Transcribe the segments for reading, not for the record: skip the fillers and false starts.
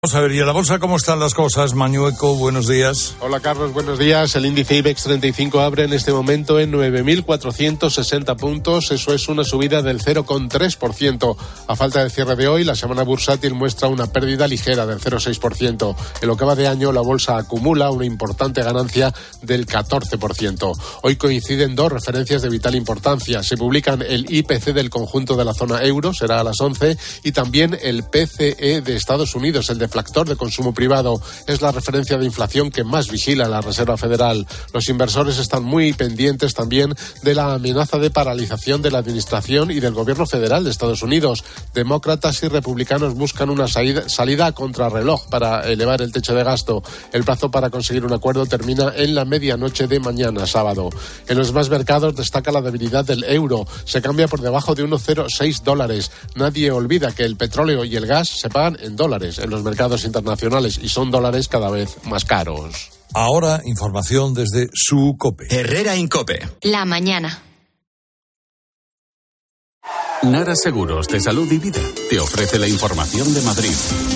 Vamos a ver, ¿y en la bolsa cómo están las cosas? Mañueco, buenos días. Hola Carlos, buenos días. El índice IBEX 35 abre en este momento en 9.460 puntos. Eso es una subida del 0,3%. A falta del cierre de hoy, la semana bursátil muestra una pérdida ligera del 0,6%. En lo que va de año, la bolsa acumula una importante ganancia del 14%. Hoy coinciden dos referencias de vital importancia. Se publican el IPC del conjunto de la zona euro, será a las 11, y también el PCE de Estados Unidos, el deflactor de consumo privado. Es la referencia de inflación que más vigila la Reserva Federal. Los inversores están muy pendientes también de la amenaza de paralización de la administración y del gobierno federal de Estados Unidos. Demócratas y republicanos buscan una salida a contrarreloj para elevar el techo de gasto. El plazo para conseguir un acuerdo termina en la medianoche de mañana, sábado. En los demás mercados destaca la debilidad del euro. Se cambia por debajo de $1,06. Nadie olvida que el petróleo y el gas se pagan en dólares en los mercados internacionales y son dólares cada vez más caros. Ahora, información desde su COPE. Herrera Incope. La mañana. Nara Seguros de Salud y Vida te ofrece la información de Madrid.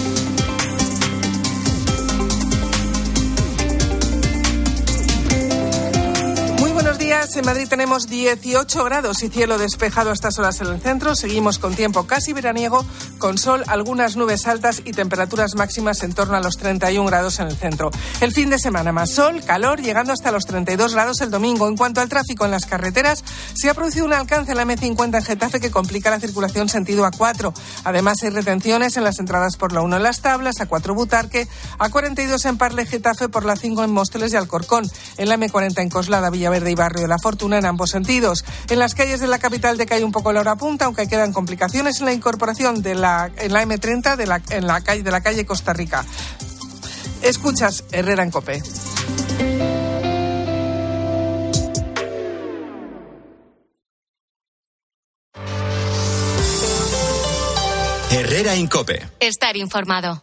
En Madrid tenemos 18 grados y cielo despejado a estas horas en el centro. Seguimos con tiempo casi veraniego, con sol, algunas nubes altas y temperaturas máximas en torno a los 31 grados en el centro. El fin de semana más sol, calor, llegando hasta los 32 grados el domingo. En cuanto al tráfico en las carreteras, se ha producido un alcance en la M50 en Getafe que complica la circulación sentido A4. Además, hay retenciones en las entradas por la 1 en Las Tablas, A4 Butarque, A42 en Parle, Getafe, por la 5 en Móstoles y Alcorcón. En la M40 en Coslada, Villaverde y Barrio de la Fortuna en ambos sentidos. En las calles de la capital decae un poco la hora punta, aunque quedan complicaciones en la incorporación en la M30 en la calle Costa Rica. Escuchas Herrera en COPE. Herrera Incope. Estar informado.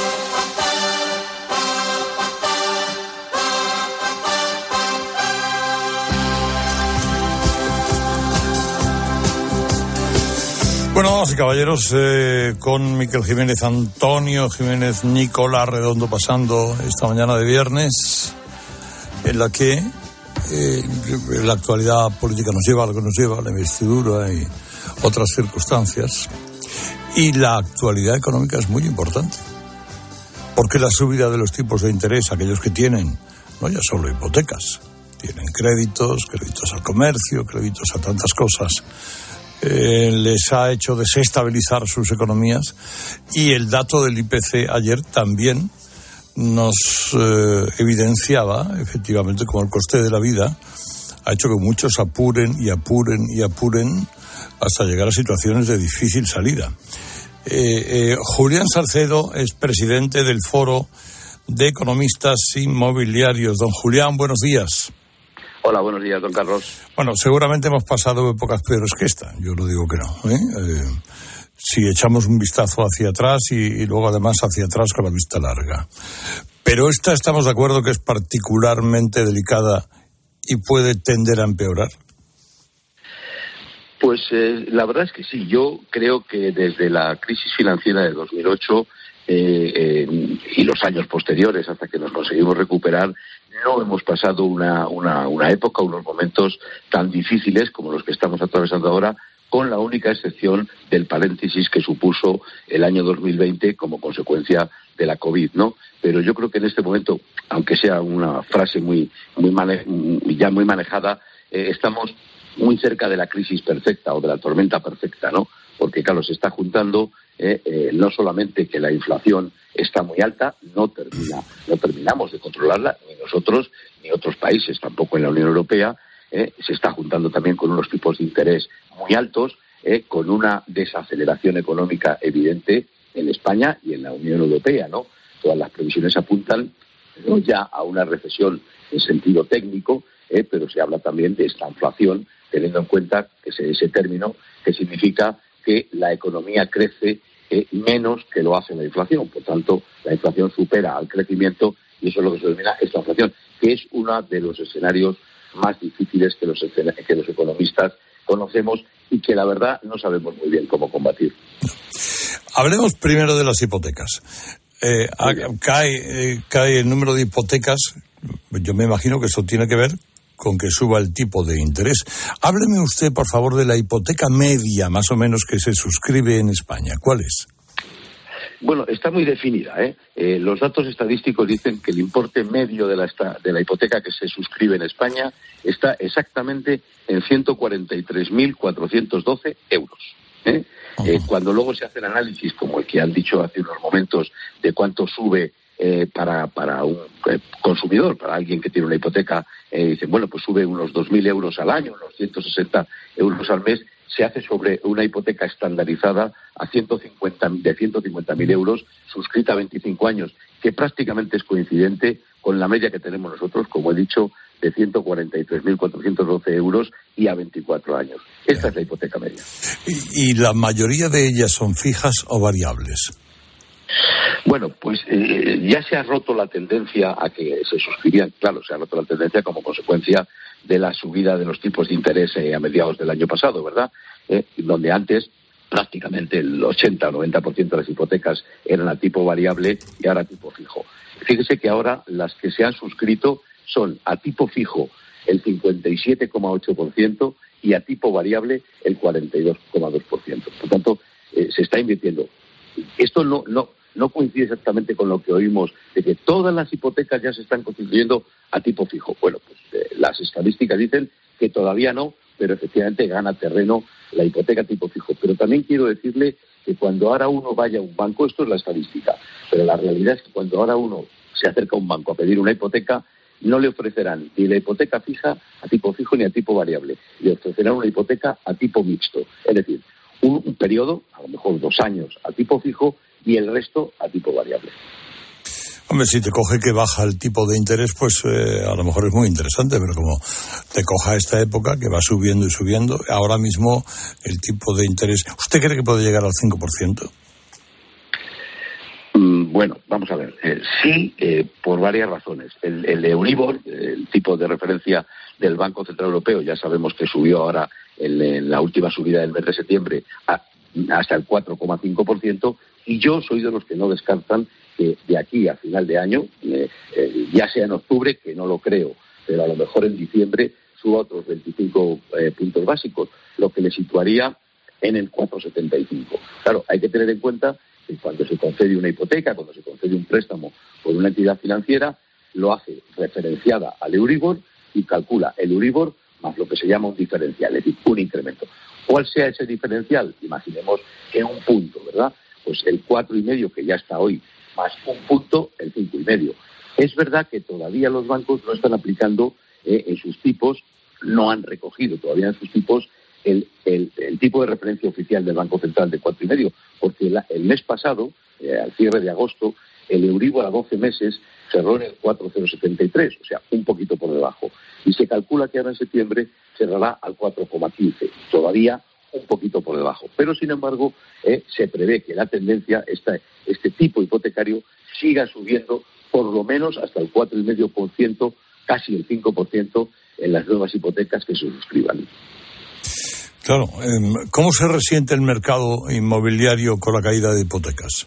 Bueno, damas y caballeros, con Miquel Jiménez, Antonio Jiménez, Nicolás Redondo pasando esta mañana de viernes, en la que la actualidad política nos lleva a lo que nos lleva, la investidura y otras circunstancias. Y la actualidad económica es muy importante, porque la subida de los tipos de interés, aquellos que tienen, no ya solo hipotecas, tienen créditos al comercio, créditos a tantas cosas, les ha hecho desestabilizar sus economías, y el dato del IPC ayer también nos evidenciaba efectivamente como el coste de la vida ha hecho que muchos apuren hasta llegar a situaciones de difícil salida. Julián Salcedo es presidente del Foro de Economistas Inmobiliarios. Don Julián, buenos días. Hola, buenos días, don Carlos. Bueno, seguramente hemos pasado épocas peores que esta, yo no digo que no, si echamos un vistazo hacia atrás y luego además hacia atrás con la vista larga. Pero esta estamos de acuerdo que es particularmente delicada y puede tender a empeorar. Pues la verdad es que sí, yo creo que desde la crisis financiera de 2008 y los años posteriores hasta que nos conseguimos recuperar, no hemos pasado una época, unos momentos tan difíciles como los que estamos atravesando ahora, con la única excepción del paréntesis que supuso el año 2020 como consecuencia de la COVID, ¿no? Pero yo creo que en este momento, aunque sea una frase muy manejada, estamos muy cerca de la crisis perfecta o de la tormenta perfecta, ¿no? Porque, claro, se está juntando no solamente que la inflación está muy alta, no terminamos de controlarla, ni nosotros ni otros países, tampoco en la Unión Europea, se está juntando también con unos tipos de interés muy altos, con una desaceleración económica evidente en España y en la Unión Europea, ¿no? Todas las previsiones apuntan no ya a una recesión en sentido técnico, pero se habla también de esta inflación, teniendo en cuenta que ese término que significa que la economía crece menos que lo hace la inflación. Por tanto, la inflación supera al crecimiento y eso es lo que se denomina esta inflación, que es uno de los escenarios más difíciles que los economistas conocemos y que la verdad no sabemos muy bien cómo combatir. Hablemos primero de las hipotecas. cae el número de hipotecas. Yo me imagino que eso tiene que ver con que suba el tipo de interés. Hábleme usted, por favor, de la hipoteca media, más o menos, que se suscribe en España. ¿Cuál es? Bueno, está muy definida, los datos estadísticos dicen que el importe medio de la hipoteca que se suscribe en España está exactamente en 143.412 euros. Cuando luego se hace el análisis, como el que han dicho hace unos momentos, de cuánto sube para un consumidor, para alguien que tiene una hipoteca, dicen, bueno, pues sube unos 2.000 euros al año, unos 160 euros al mes, se hace sobre una hipoteca estandarizada de 150.000 euros, suscrita a 25 años, que prácticamente es coincidente con la media que tenemos nosotros, como he dicho, de 143.412 euros y a 24 años. Esta es la hipoteca media. ¿Y la mayoría de ellas son fijas o variables? Bueno, pues ya se ha roto la tendencia a que se suscribían, claro, se ha roto la tendencia como consecuencia de la subida de los tipos de interés a mediados del año pasado, ¿verdad? Donde antes prácticamente el 80 o 90% de las hipotecas eran a tipo variable y ahora a tipo fijo. Fíjese que ahora las que se han suscrito son a tipo fijo el 57,8% y a tipo variable el 42,2%. Por tanto, se está invirtiendo. Esto no coincide exactamente con lo que oímos de que todas las hipotecas ya se están constituyendo a tipo fijo. Bueno, pues las estadísticas dicen que todavía no, pero efectivamente gana terreno la hipoteca tipo fijo. Pero también quiero decirle que cuando ahora uno vaya a un banco, esto es la estadística, pero la realidad es que cuando ahora uno se acerca a un banco a pedir una hipoteca, no le ofrecerán ni la hipoteca fija a tipo fijo ni a tipo variable, le ofrecerán una hipoteca a tipo mixto, es decir, un periodo, a lo mejor 2 años a tipo fijo y el resto a tipo variable. Hombre, si te coge que baja el tipo de interés, pues a lo mejor es muy interesante, pero como te coja esta época que va subiendo y subiendo, ahora mismo el tipo de interés, ¿usted cree que puede llegar al 5%? Bueno, vamos a ver. Sí, por varias razones. El Euribor, el tipo de referencia del Banco Central Europeo, ya sabemos que subió ahora en la última subida del mes de septiembre hasta el 4,5%, y yo soy de los que no descartan que de aquí a final de año, ya sea en octubre, que no lo creo, pero a lo mejor en diciembre suba otros 25 puntos básicos, lo que le situaría en el 4,75. Claro, hay que tener en cuenta que cuando se concede una hipoteca, cuando se concede un préstamo por una entidad financiera, lo hace referenciada al Euribor y calcula el Euribor más lo que se llama un diferencial, es decir, un incremento. ¿Cuál sea ese diferencial? Imaginemos que un punto, ¿verdad? Pues el 4,5 que ya está hoy, más un punto, el 5,5. Es verdad que todavía los bancos no están aplicando en sus tipos, no han recogido todavía en sus tipos el tipo de referencia oficial del Banco Central de 4,5, porque el mes pasado, al cierre de agosto, el Euribor a 12 meses cerró en el 4,073, o sea, un poquito por debajo. Y se calcula que ahora en septiembre cerrará al 4,15, todavía un poquito por debajo. Pero, sin embargo, se prevé que la tendencia, este tipo hipotecario, siga subiendo por lo menos hasta el 4,5%, casi el 5% en las nuevas hipotecas que se suscriban. Claro. ¿Cómo se resiente el mercado inmobiliario con la caída de hipotecas?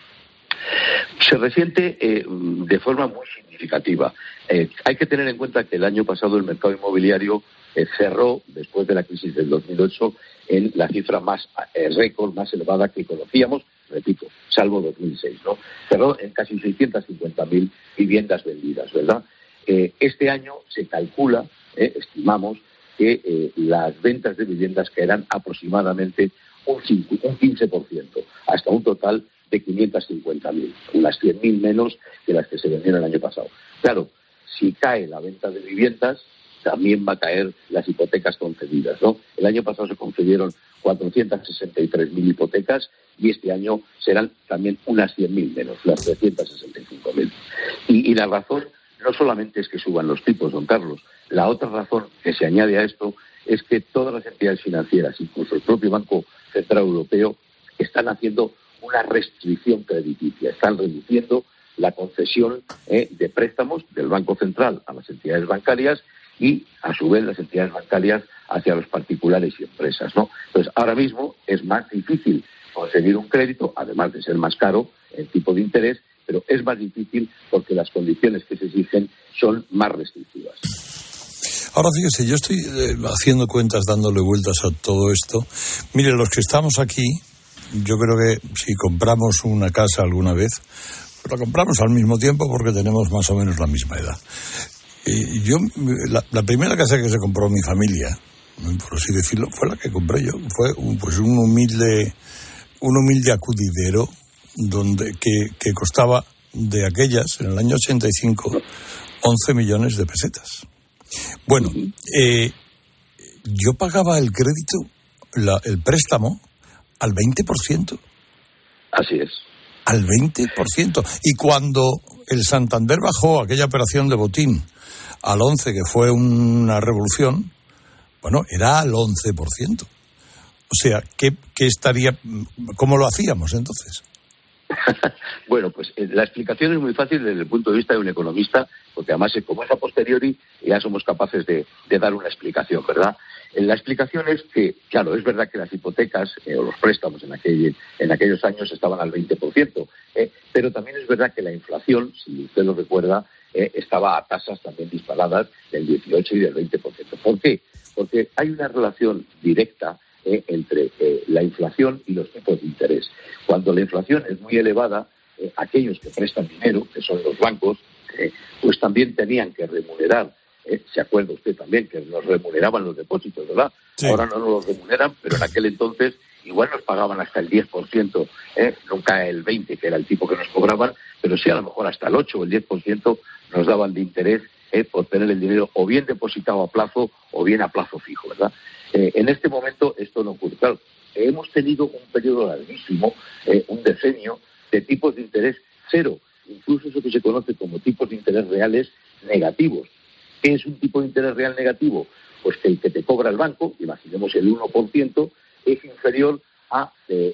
Se resiente de forma muy significativa. Hay que tener en cuenta que el año pasado el mercado inmobiliario cerró, después de la crisis del 2008, en la cifra más récord, más elevada que conocíamos, repito, salvo 2006, ¿no? Cerró en casi 650.000 viviendas vendidas, ¿verdad? Este año se calcula, estimamos, que las ventas de viviendas caerán aproximadamente un 15%, hasta un total de 550.000, unas 100.000 menos que las que se vendieron el año pasado. Claro, si cae la venta de viviendas, también va a caer las hipotecas concedidas, ¿no? El año pasado se concedieron 463.000 hipotecas y este año serán también unas 100.000 menos, las 365.000. Y la razón no solamente es que suban los tipos, don Carlos. La otra razón que se añade a esto es que todas las entidades financieras, incluso el propio Banco Central Europeo, están haciendo una restricción crediticia, están reduciendo la concesión de préstamos del Banco Central a las entidades bancarias y, a su vez, las entidades bancarias hacia los particulares y empresas, ¿no? Entonces, ahora mismo es más difícil conseguir un crédito, además de ser más caro el tipo de interés, pero es más difícil porque las condiciones que se exigen son más restrictivas. Ahora fíjese, yo estoy haciendo cuentas, dándole vueltas a todo esto. Mire, los que estamos aquí, yo creo que si compramos una casa alguna vez, la compramos al mismo tiempo porque tenemos más o menos la misma edad. La primera casa que se compró mi familia, por así decirlo, fue la que compré yo. Fue un humilde acudidero que costaba de aquellas, en el año 85, 11 millones de pesetas. Bueno, yo pagaba el crédito, el préstamo, al 20%. Así es. Al 20%. Y cuando el Santander bajó aquella operación de botín al 11%, que fue una revolución, bueno, era al 11%. O sea, ¿qué estaría, cómo lo hacíamos entonces? Bueno, pues la explicación es muy fácil desde el punto de vista de un economista, porque además, como es a posteriori, ya somos capaces de dar una explicación, ¿verdad? La explicación es que, claro, es verdad que las hipotecas o los préstamos en aquellos años estaban al 20%, pero también es verdad que la inflación, si usted lo recuerda, estaba a tasas también disparadas del 18 y del 20%. ¿Por qué? Porque hay una relación directa entre la inflación y los tipos de interés. Cuando la inflación es muy elevada, aquellos que prestan dinero, que son los bancos, pues también tenían que remunerar. ¿Se acuerda usted también que nos remuneraban los depósitos, verdad? Sí. Ahora no nos los remuneran, pero en aquel entonces igual nos pagaban hasta el 10%, nunca el 20%, que era el tipo que nos cobraban, pero sí a lo mejor hasta el 8 o el 10% nos daban de interés por tener el dinero o bien depositado a plazo o bien a plazo fijo, ¿verdad? En este momento esto no ocurre. Claro, hemos tenido un periodo larguísimo, un decenio, de tipos de interés cero, incluso eso que se conoce como tipos de interés reales negativos. ¿Qué es un tipo de interés real negativo? Pues que el que te cobra el banco, imaginemos el 1%, es inferior a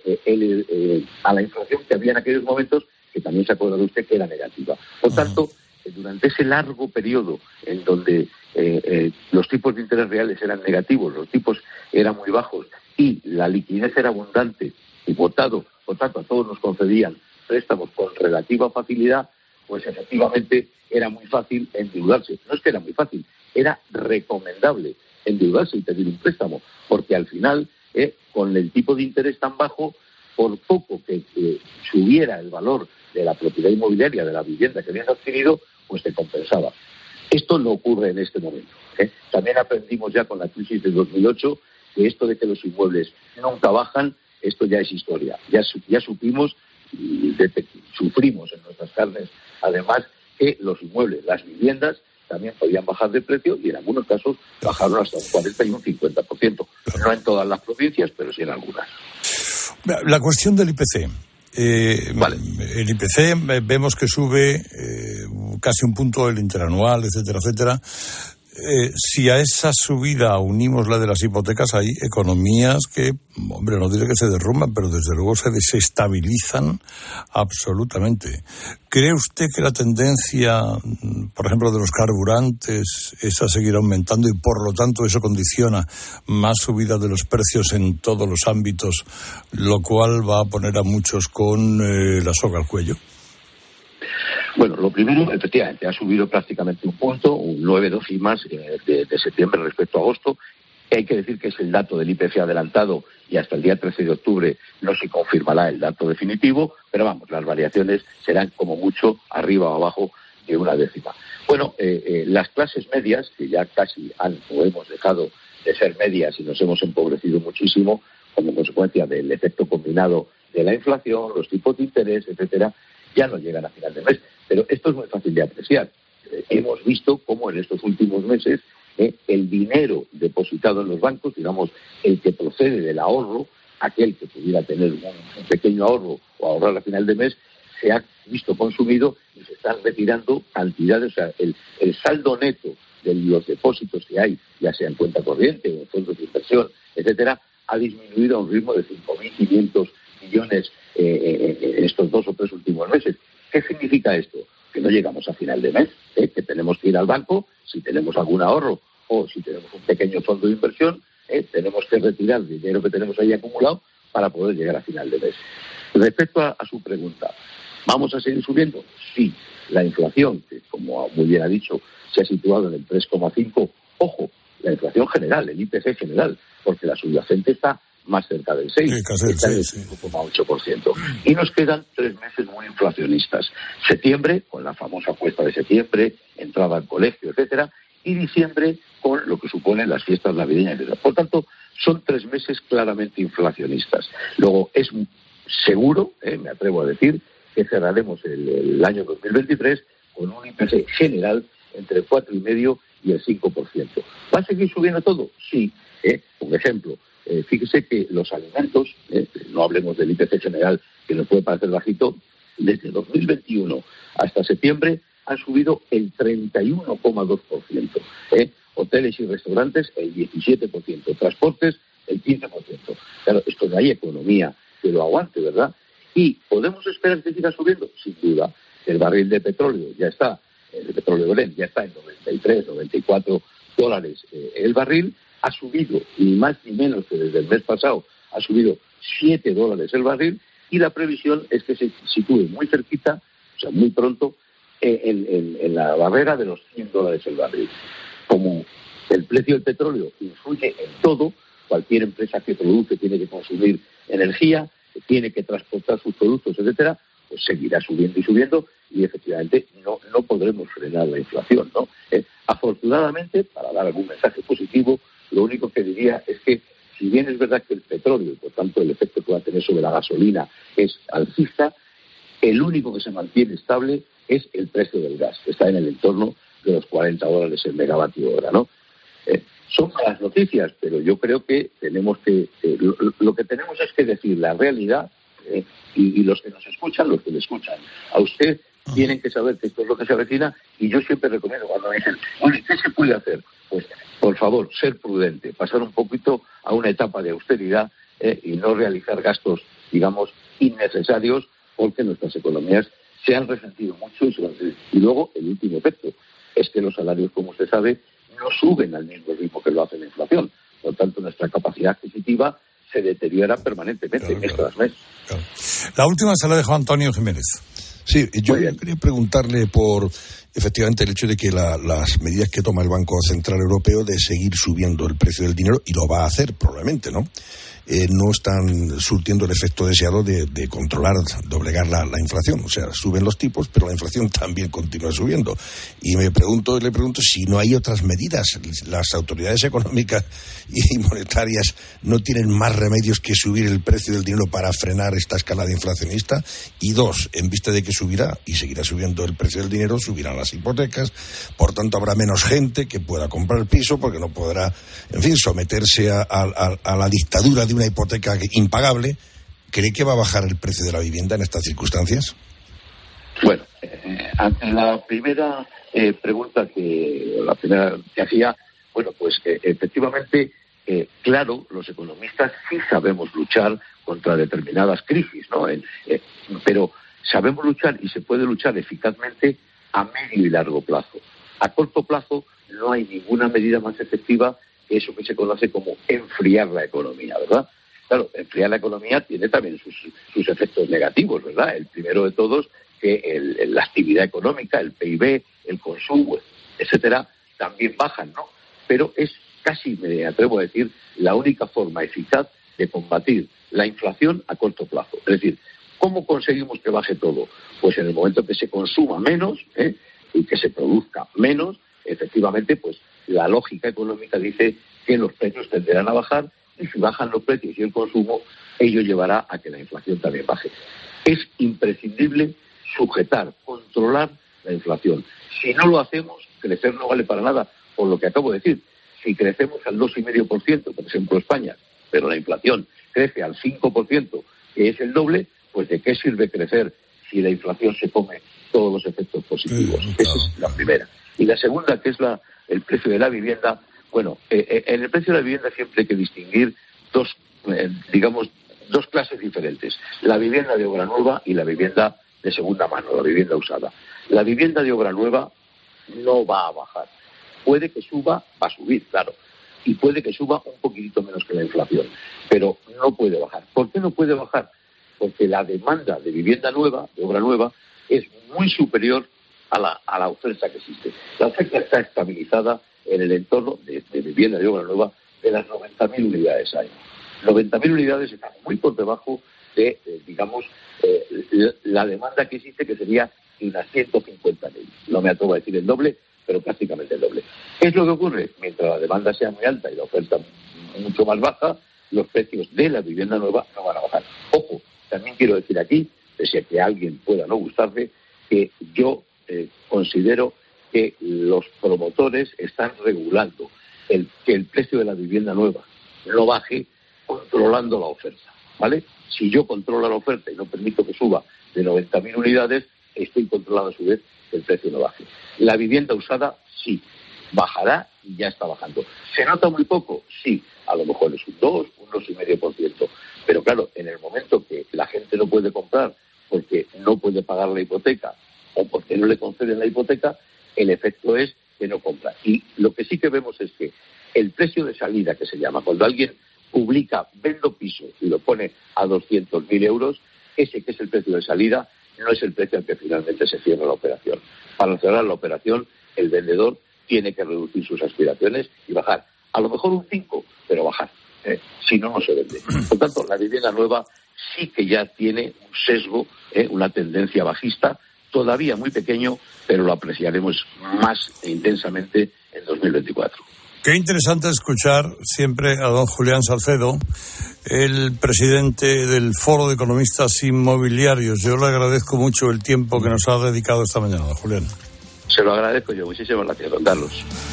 la inflación que había en aquellos momentos, que también se acuerda de usted que era negativa. Por tanto, durante ese largo periodo en donde los tipos de interés reales eran negativos, los tipos eran muy bajos y la liquidez era abundante y por tanto a todos nos concedían préstamos con relativa facilidad, pues efectivamente era muy fácil endeudarse. No es que era muy fácil, era recomendable endeudarse y pedir un préstamo, porque al final, con el tipo de interés tan bajo, por poco que subiera el valor de la propiedad inmobiliaria, de la vivienda que habías adquirido, pues te compensaba. Esto no ocurre en este momento. También aprendimos ya con la crisis de 2008 que esto de que los inmuebles nunca bajan, esto ya es historia. Ya supimos y sufrimos en nuestras carnes, además, que los inmuebles, las viviendas, también podían bajar de precio y en algunos casos bajaron hasta un 40 y un 50%. No en todas las provincias, pero sí en algunas. La cuestión del IPC. Vale. El IPC vemos que sube casi un punto el interanual, etcétera, etcétera. Si a esa subida unimos la de las hipotecas, hay economías que, hombre, no diré que se derrumban, pero desde luego se desestabilizan absolutamente. ¿Cree usted que la tendencia, por ejemplo, de los carburantes, es a seguir aumentando y por lo tanto eso condiciona más subida de los precios en todos los ámbitos, lo cual va a poner a muchos con la soga al cuello? Bueno, lo primero, efectivamente, ha subido prácticamente un punto, un 9 décimas de septiembre respecto a agosto. Hay que decir que es el dato del IPC adelantado y hasta el día 13 de octubre no se confirmará el dato definitivo, pero vamos, las variaciones serán como mucho arriba o abajo de una décima. Bueno, las clases medias, que ya casi hemos dejado de ser medias y nos hemos empobrecido muchísimo como consecuencia del efecto combinado de la inflación, los tipos de interés, etcétera, ya no llegan a final de mes. Pero esto es muy fácil de apreciar. Hemos visto cómo en estos últimos meses el dinero depositado en los bancos, digamos, el que procede del ahorro, aquel que pudiera tener un pequeño ahorro o ahorrar a final de mes, se ha visto consumido y se están retirando cantidades. O sea, el saldo neto de los depósitos que hay, ya sea en cuenta corriente o en fondos de inversión, etcétera, ha disminuido a un ritmo de 5.500 millones en estos 2 o 3 últimos meses. ¿Qué significa esto? Que no llegamos a final de mes, que tenemos que ir al banco, si tenemos algún ahorro o si tenemos un pequeño fondo de inversión, tenemos que retirar el dinero que tenemos ahí acumulado para poder llegar a final de mes. Respecto a su pregunta, ¿Vamos a seguir subiendo? Sí. La inflación, que como muy bien ha dicho, se ha situado en el 3,5%. Ojo, la inflación general, el IPC general, porque la subyacente está más cerca del 6%, está en el 5,8%. Y nos quedan 3 meses muy inflacionistas. Septiembre, con la famosa cuesta de septiembre, entrada al colegio, etcétera, y diciembre, con lo que suponen las fiestas navideñas, etcétera. Por tanto, son 3 meses claramente inflacionistas. Luego, es seguro, me atrevo a decir, que cerraremos el año 2023 con un IPC general entre el 4,5% y el 5%. ¿Va a seguir subiendo todo? Sí. Por ejemplo, fíjese que los alimentos, no hablemos del IPC general, que nos puede parecer bajito, desde 2021 hasta septiembre han subido el 31,2%. Hoteles y restaurantes el 17%, transportes el 15%. Claro, esto no hay economía que lo aguante, ¿verdad? ¿Y podemos esperar que siga subiendo? Sin duda. El barril de petróleo ya está, el petróleo Brent ya está en 93, 94 dólares el barril, ha subido ni más ni menos que desde el mes pasado, ha subido 7 dólares el barril, y la previsión es que se sitúe muy cerquita, o sea, muy pronto, en la barrera de los 100 dólares el barril. Como el precio del petróleo influye en todo, cualquier empresa que produce tiene que consumir energía, tiene que transportar sus productos, etcétera, pues seguirá subiendo y subiendo, y efectivamente no podremos frenar la inflación, ¿no? Afortunadamente, para dar algún mensaje positivo, lo único que diría es que, si bien es verdad que el petróleo, y por tanto el efecto que va a tener sobre la gasolina es alcista, el único que se mantiene estable es el precio del gas, que está en el entorno de los 40 dólares el megavatio hora, ¿no? Son malas noticias, pero yo creo que tenemos que lo que tenemos es que decir la realidad, y los que nos escuchan, los que le escuchan a usted, tienen que saber que esto es lo que se avecina, y yo siempre recomiendo cuando me dicen, oye, ¿qué se puede hacer? Pues, por favor, ser prudente, pasar un poquito a una etapa de austeridad y no realizar gastos, digamos, innecesarios, porque nuestras economías se han resentido mucho. Y luego, el último efecto es que los salarios, como usted sabe, no suben al mismo ritmo que lo hace la inflación. Por lo tanto, nuestra capacidad adquisitiva se deteriora permanentemente, mes tras mes. Claro. La última se la dejó Antonio Jiménez. Sí, yo quería preguntarle por, efectivamente, el hecho de que las medidas que toma el Banco Central Europeo de seguir subiendo el precio del dinero, y lo va a hacer probablemente, ¿no? No están surtiendo el efecto deseado de controlar, de obligar la inflación. O sea, suben los tipos, pero la inflación también continúa subiendo. Y le pregunto si no hay otras medidas. Las autoridades económicas y monetarias no tienen más remedios que subir el precio del dinero para frenar esta escalada inflacionista. Y dos, en vista de que subirá y seguirá subiendo el precio del dinero, subirán las hipotecas. Por tanto, habrá menos gente que pueda comprar piso porque no podrá, en fin, someterse a la dictadura de una hipoteca impagable. ¿Cree que va a bajar el precio de la vivienda en estas circunstancias? Bueno, ante la primera pregunta que hacía, bueno, pues efectivamente, claro, los economistas sí sabemos luchar contra determinadas crisis, ¿no? Pero sabemos luchar, y se puede luchar eficazmente a medio y largo plazo. A corto plazo no hay ninguna medida más efectiva que eso que se conoce como enfriar la economía, ¿verdad? Claro, enfriar la economía tiene también sus efectos negativos, ¿verdad? El primero de todos, que la actividad económica, el PIB, el consumo, etcétera, también bajan, ¿no? Pero es casi, me atrevo a decir, la única forma eficaz de combatir la inflación a corto plazo. Es decir, ¿cómo conseguimos que baje todo? Pues en el momento que se consuma menos y que se produzca menos, efectivamente, pues la lógica económica dice que los precios tenderán a bajar, y si bajan los precios y el consumo, ello llevará a que la inflación también baje. Es imprescindible sujetar, controlar la inflación. Si no lo hacemos, crecer no vale para nada, por lo que acabo de decir. Si crecemos al 2,5%, por ejemplo España, pero la inflación crece al 5%, que es el doble, pues ¿de qué sirve crecer si la inflación se come todos los efectos positivos? Esa es la primera. Y la segunda, que es el precio de la vivienda. Bueno, en el precio de la vivienda siempre hay que distinguir dos clases diferentes. La vivienda de obra nueva y la vivienda de segunda mano, la vivienda usada. La vivienda de obra nueva no va a bajar. Puede que suba, va a subir, claro. Y puede que suba un poquitito menos que la inflación. Pero no puede bajar. ¿Por qué no puede bajar? porque la demanda de vivienda nueva, de obra nueva, es muy superior a la oferta que existe. La oferta está estabilizada en el entorno de vivienda de obra nueva de las 90.000 unidades año. 90.000 unidades están muy por debajo de, la demanda que existe, que sería unas 150.000. No me atrevo a decir el doble, pero prácticamente el doble. ¿Qué es lo que ocurre? Mientras la demanda sea muy alta y la oferta mucho más baja, los precios de la vivienda nueva no van a bajar. Ojo, también quiero decir aquí, pese a que a alguien pueda no gustarle, que yo considero que los promotores están regulando que el precio de la vivienda nueva no baje, controlando la oferta, ¿vale? Si yo controlo la oferta y no permito que suba de 90.000 unidades, estoy controlando a su vez que el precio no baje. La vivienda usada sí, bajará y ya está bajando. ¿Se nota muy poco? Sí, a lo mejor es un 2, un 2,5%. Pero claro, en el momento que la gente no puede comprar porque no puede pagar la hipoteca o porque no le conceden la hipoteca, el efecto es que no compra. Y lo que sí que vemos es que el precio de salida, que se llama, cuando alguien publica vendo piso y lo pone a 200.000 euros, ese que es el precio de salida no es el precio al que finalmente se cierra la operación. Para cerrar la operación, el vendedor tiene que reducir sus aspiraciones y bajar. A lo mejor un 5, pero bajar. Si no, no se vende. Por tanto, la vivienda nueva sí que ya tiene un sesgo, una tendencia bajista, todavía muy pequeño, pero lo apreciaremos más intensamente en 2024. Qué interesante escuchar siempre a don Julián Salcedo, el presidente del Foro de Economistas Inmobiliarios. Yo le agradezco mucho el tiempo que nos ha dedicado esta mañana, don Julián. Se lo agradezco yo. Muchísimas gracias, don Carlos.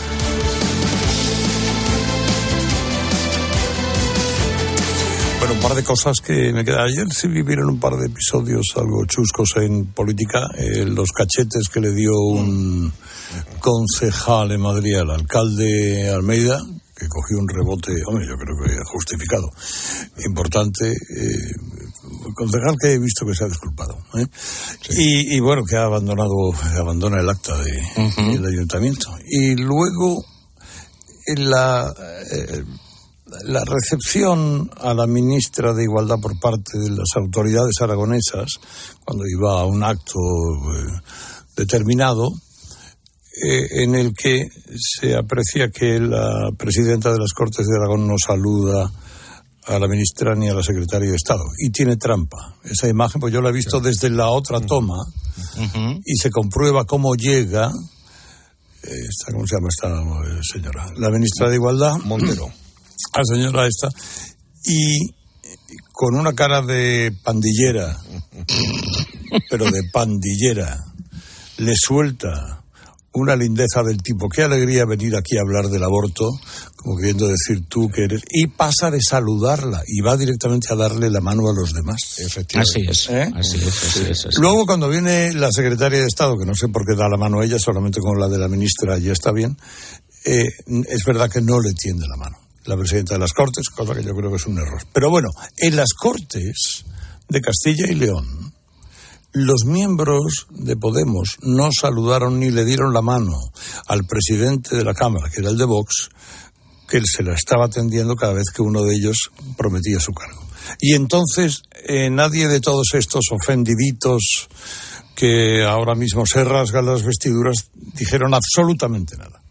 Bueno, un par de cosas que me quedan. Ayer se vivieron un par de episodios algo chuscos en política. Los cachetes que le dio un concejal en Madrid al alcalde Almeida, que cogió un rebote, hombre, yo creo que justificado, importante. Concejal que he visto que se ha disculpado. Sí. Y bueno, que abandona el acta del ayuntamiento. Y luego, en la recepción a la ministra de Igualdad por parte de las autoridades aragonesas, cuando iba a un acto determinado, en el que se aprecia que la presidenta de las Cortes de Aragón no saluda a la ministra ni a la secretaria de Estado. Y tiene trampa. Esa imagen, pues yo la he visto desde la otra toma, y se comprueba cómo llega, ¿cómo se llama esta señora? La ministra de Igualdad, Montero. La señora esta, y con una cara de pandillera, pero de pandillera, le suelta una lindeza del tipo, qué alegría venir aquí a hablar del aborto, como queriendo decir tú que eres, y pasa de saludarla y va directamente a darle la mano a los demás. Efectivamente. Así es. Luego, cuando viene la secretaria de Estado, que no sé por qué da la mano a ella, solamente con la de la ministra ya está bien, es verdad que no le tiende la mano la presidenta de las Cortes, cosa que yo creo que es un error. Pero bueno, en las Cortes de Castilla y León, los miembros de Podemos no saludaron ni le dieron la mano al presidente de la Cámara, que era el de Vox, que él se la estaba atendiendo cada vez que uno de ellos prometía su cargo. Y entonces nadie de todos estos ofendiditos que ahora mismo se rasgan las vestiduras dijeron absolutamente nada.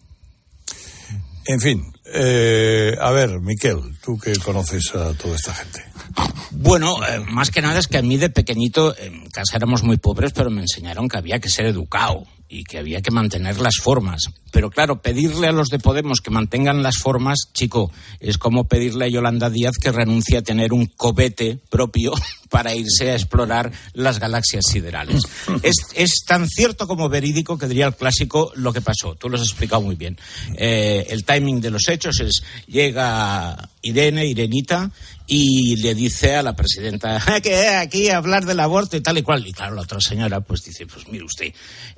En fin, a ver, Miquel, tú que conoces a toda esta gente. Bueno, más que nada es que a mí de pequeñito, en casa éramos muy pobres, pero me enseñaron que había que ser educado y que había que mantener las formas. Pero claro, pedirle a los de Podemos que mantengan las formas, chico, es como pedirle a Yolanda Díaz que renuncie a tener un cohete propio para irse a explorar las galaxias siderales. Es tan cierto como verídico que diría el clásico lo que pasó. Tú lo has explicado muy bien. El timing de los hechos es, llega Irenita, y le dice a la presidenta que aquí hablar del aborto y tal y cual. Y claro, la otra señora pues dice, pues mire usted.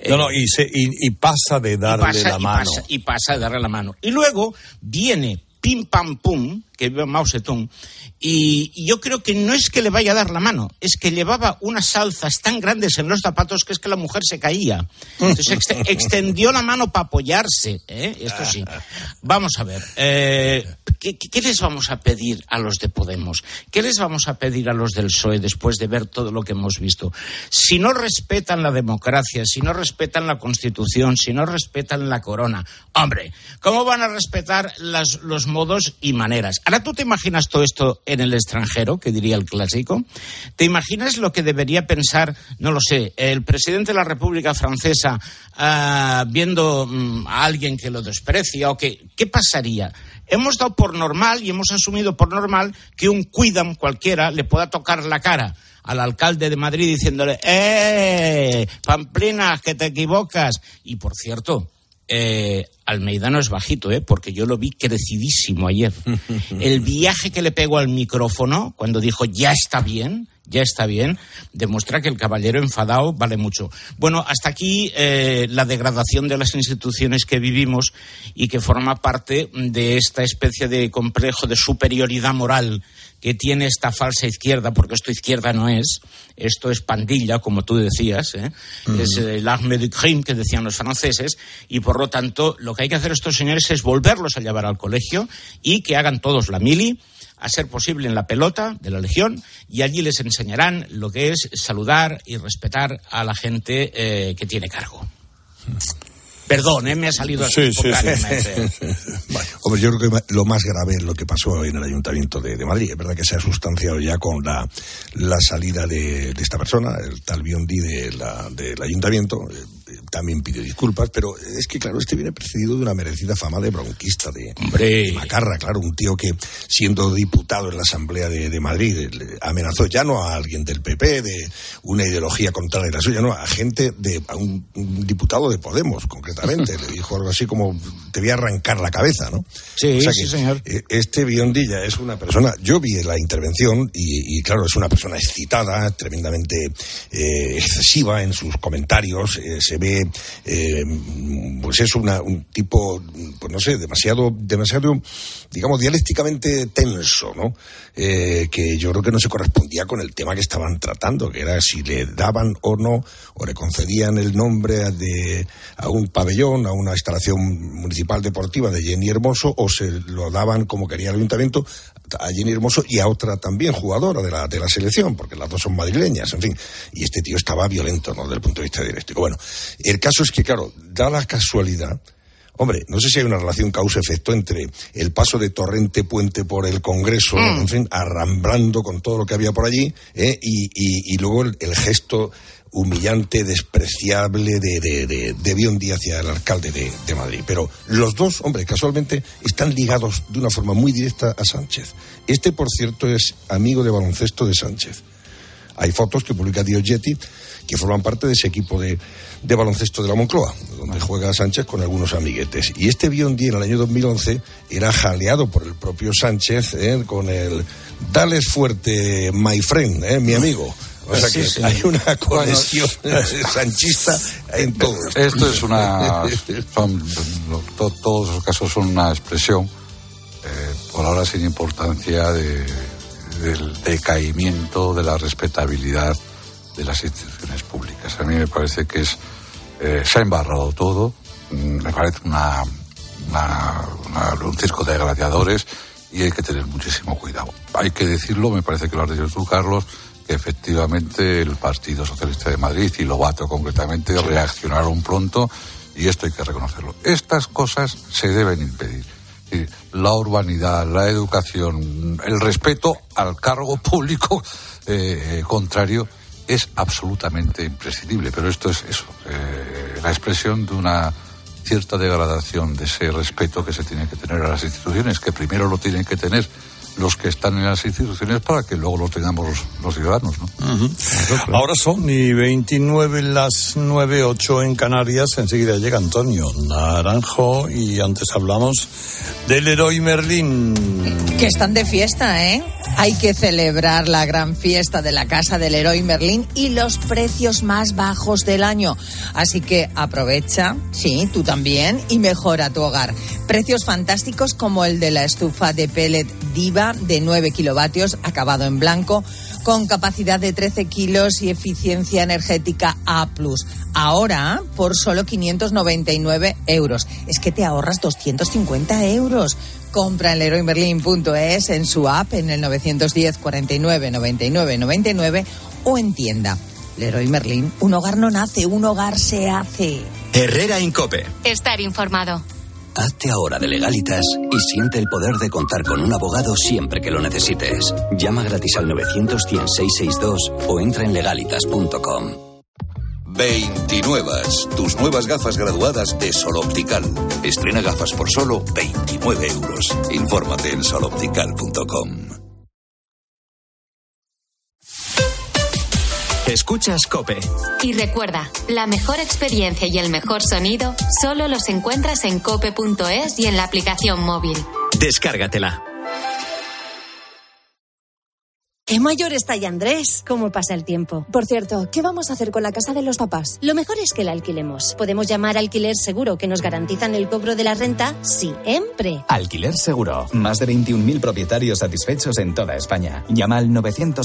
Y pasa de darle la mano. Y pasa de darle la mano. Y luego viene pim pam pum, que viva Mao Zedong. Y yo creo que no es que le vaya a dar la mano, es que llevaba unas alzas tan grandes en los zapatos que es que la mujer se caía. Entonces extendió la mano para apoyarse, esto sí. Vamos a ver, ¿qué les vamos a pedir a los de Podemos? ¿Qué les vamos a pedir a los del PSOE después de ver todo lo que hemos visto? Si no respetan la democracia, si no respetan la Constitución, si no respetan la corona, hombre, ¿cómo van a respetar los modos y maneras? Ahora, ¿tú te imaginas todo esto en el extranjero, que diría el clásico? ¿Te imaginas lo que debería pensar, no lo sé, el presidente de la República Francesa viendo a alguien que lo desprecia? ¿O qué pasaría? Hemos dado por normal y hemos asumido por normal que un cuidam cualquiera le pueda tocar la cara al alcalde de Madrid diciéndole Pamplina, que te equivocas. Y por cierto, Almeida no es bajito, porque yo lo vi crecidísimo ayer. El viaje que le pegó al micrófono cuando dijo ya está bien, demuestra que el caballero enfadado vale mucho. Bueno, hasta aquí la degradación de las instituciones que vivimos y que forma parte de esta especie de complejo de superioridad moral que tiene esta falsa izquierda, porque esto izquierda no es, esto es pandilla, como tú decías, es l'arme du crime, que decían los franceses, y por lo tanto lo que hay que hacer estos señores es volverlos a llevar al colegio y que hagan todos la mili, a ser posible en la pelota de la Legión, y allí les enseñarán lo que es saludar y respetar a la gente que tiene cargo. Perdón, me ha salido así. Sí. Bueno, hombre, yo creo que lo más grave es lo que pasó en el Ayuntamiento de Madrid. Es verdad que se ha sustanciado ya con la salida de esta persona, el tal Biondi del Ayuntamiento. También pide disculpas, pero es que, claro, viene precedido de una merecida fama de bronquista, de macarra, claro, un tío que, siendo diputado en la Asamblea de Madrid, amenazó ya no a alguien del PP, de una ideología contraria a la suya, no, a un diputado de Podemos, concretamente. Le dijo algo así como, te voy a arrancar la cabeza, ¿no? Sí, o sea que, sí, señor. Biondi ya es una persona, yo vi la intervención y claro, es una persona excitada, tremendamente excesiva en sus comentarios, se ve pues es un tipo, pues no sé, demasiado, digamos, dialécticamente tenso, ¿no? Que yo creo que no se correspondía con el tema que estaban tratando, que era si le daban o no, o le concedían el nombre a un pabellón, a una instalación municipal deportiva de Jenny Hermoso, o se lo daban, como quería el ayuntamiento, a Jenny Hermoso y a otra también jugadora de la selección, porque las dos son madrileñas, en fin. Y este tío estaba violento, ¿no?, desde el punto de vista dialéctico. Bueno, el caso es que, claro, da la casualidad. Hombre, no sé si hay una relación causa-efecto entre el paso de Torrente Puente por el Congreso, en fin, arramblando con todo lo que había por allí, y luego el gesto humillante, despreciable de Biondi hacia el alcalde de Madrid. Pero los dos, hombre, casualmente están ligados de una forma muy directa a Sánchez. Por cierto, es amigo de baloncesto de Sánchez. Hay fotos que publica Diogetti que forman parte de ese equipo de baloncesto de la Moncloa, donde juega Sánchez con algunos amiguetes. Y Biondi en el año 2011 era jaleado por el propio Sánchez con el "dales fuerte, my friend", mi amigo. O sea que hay una conexión sanchista en todo esto. Esto es todos los casos son una expresión, por ahora sin importancia, del decaimiento de la respetabilidad de las instituciones públicas. A mí me parece que se ha embarrado todo, me parece un circo de gladiadores y hay que tener muchísimo cuidado. Hay que decirlo, me parece que lo has dicho tú, Carlos, que efectivamente el Partido Socialista de Madrid y Lobato concretamente reaccionaron pronto y esto hay que reconocerlo. Estas cosas se deben impedir. La urbanidad, la educación, el respeto al cargo público contrario es absolutamente imprescindible, pero esto es eso, la expresión de una cierta degradación de ese respeto que se tiene que tener a las instituciones, que primero lo tienen que tener los que están en las instituciones para que luego lo tengamos los ciudadanos, ¿no? Ahora son y 29, las 9:08 en Canarias. Enseguida llega Antonio Naranjo y antes hablamos del Leroy Merlin. Que están de fiesta, ¿eh? Hay que celebrar la gran fiesta de la casa del Leroy Merlin y los precios más bajos del año. Así que aprovecha, sí, tú también, y mejora tu hogar. Precios fantásticos como el de la estufa de pellet Diva de 9 kilovatios, acabado en blanco, con capacidad de 13 kilos y eficiencia energética A+. Ahora, por solo 599 euros. Es que te ahorras 250 euros. Compra en leroymerlin.es, en su app, en el 910 49 99 99 o en tienda. Leroy Merlin, un hogar no nace, un hogar se hace. Herrera Incope. Estar informado. Hazte ahora de Legalitas y siente el poder de contar con un abogado siempre que lo necesites. Llama gratis al 900-100-662 o entra en legalitas.com. 29. Tus nuevas gafas graduadas de Sol Optical. Estrena gafas por solo 29 euros. Infórmate en soloptical.com. Escuchas COPE. Y recuerda, la mejor experiencia y el mejor sonido solo los encuentras en cope.es y en la aplicación móvil. Descárgatela. ¡Qué mayor está ya Andrés! ¿Cómo pasa el tiempo? Por cierto, ¿qué vamos a hacer con la casa de los papás? Lo mejor es que la alquilemos. Podemos llamar a Alquiler Seguro, que nos garantizan el cobro de la renta siempre. Alquiler Seguro. Más de 21.000 propietarios satisfechos en toda España. Llama al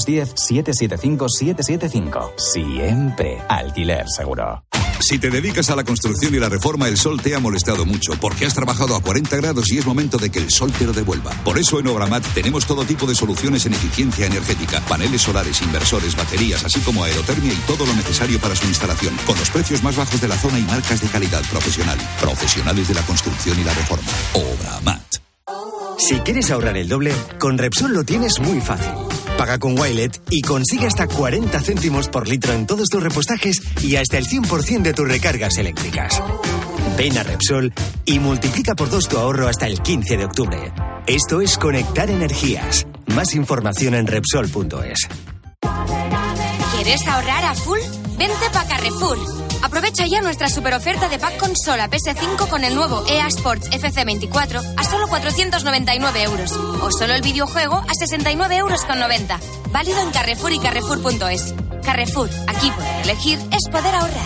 910-775-775. Siempre. Alquiler Seguro. Si te dedicas a la construcción y la reforma, el sol te ha molestado mucho, porque has trabajado a 40 grados y es momento de que el sol te lo devuelva. Por eso en Obramat tenemos todo tipo de soluciones en eficiencia energética, paneles solares, inversores, baterías, así como aerotermia y todo lo necesario para su instalación, con los precios más bajos de la zona y marcas de calidad profesional. Profesionales de la construcción y la reforma. Obramat. Si quieres ahorrar el doble, con Repsol lo tienes muy fácil. Paga con Wilet y consigue hasta 40 céntimos por litro en todos tus repostajes y hasta el 100% de tus recargas eléctricas. Ven a Repsol y multiplica por 2 tu ahorro hasta el 15 de octubre. Esto es conectar energías. Más información en Repsol.es. ¿Quieres ahorrar a full? Vente pa' Carrefour. Aprovecha ya nuestra super oferta de pack consola PS5 con el nuevo EA Sports FC24 a solo 499 euros. O solo el videojuego a 69,90 euros. Válido en Carrefour y Carrefour.es. Carrefour, aquí poder elegir es poder ahorrar.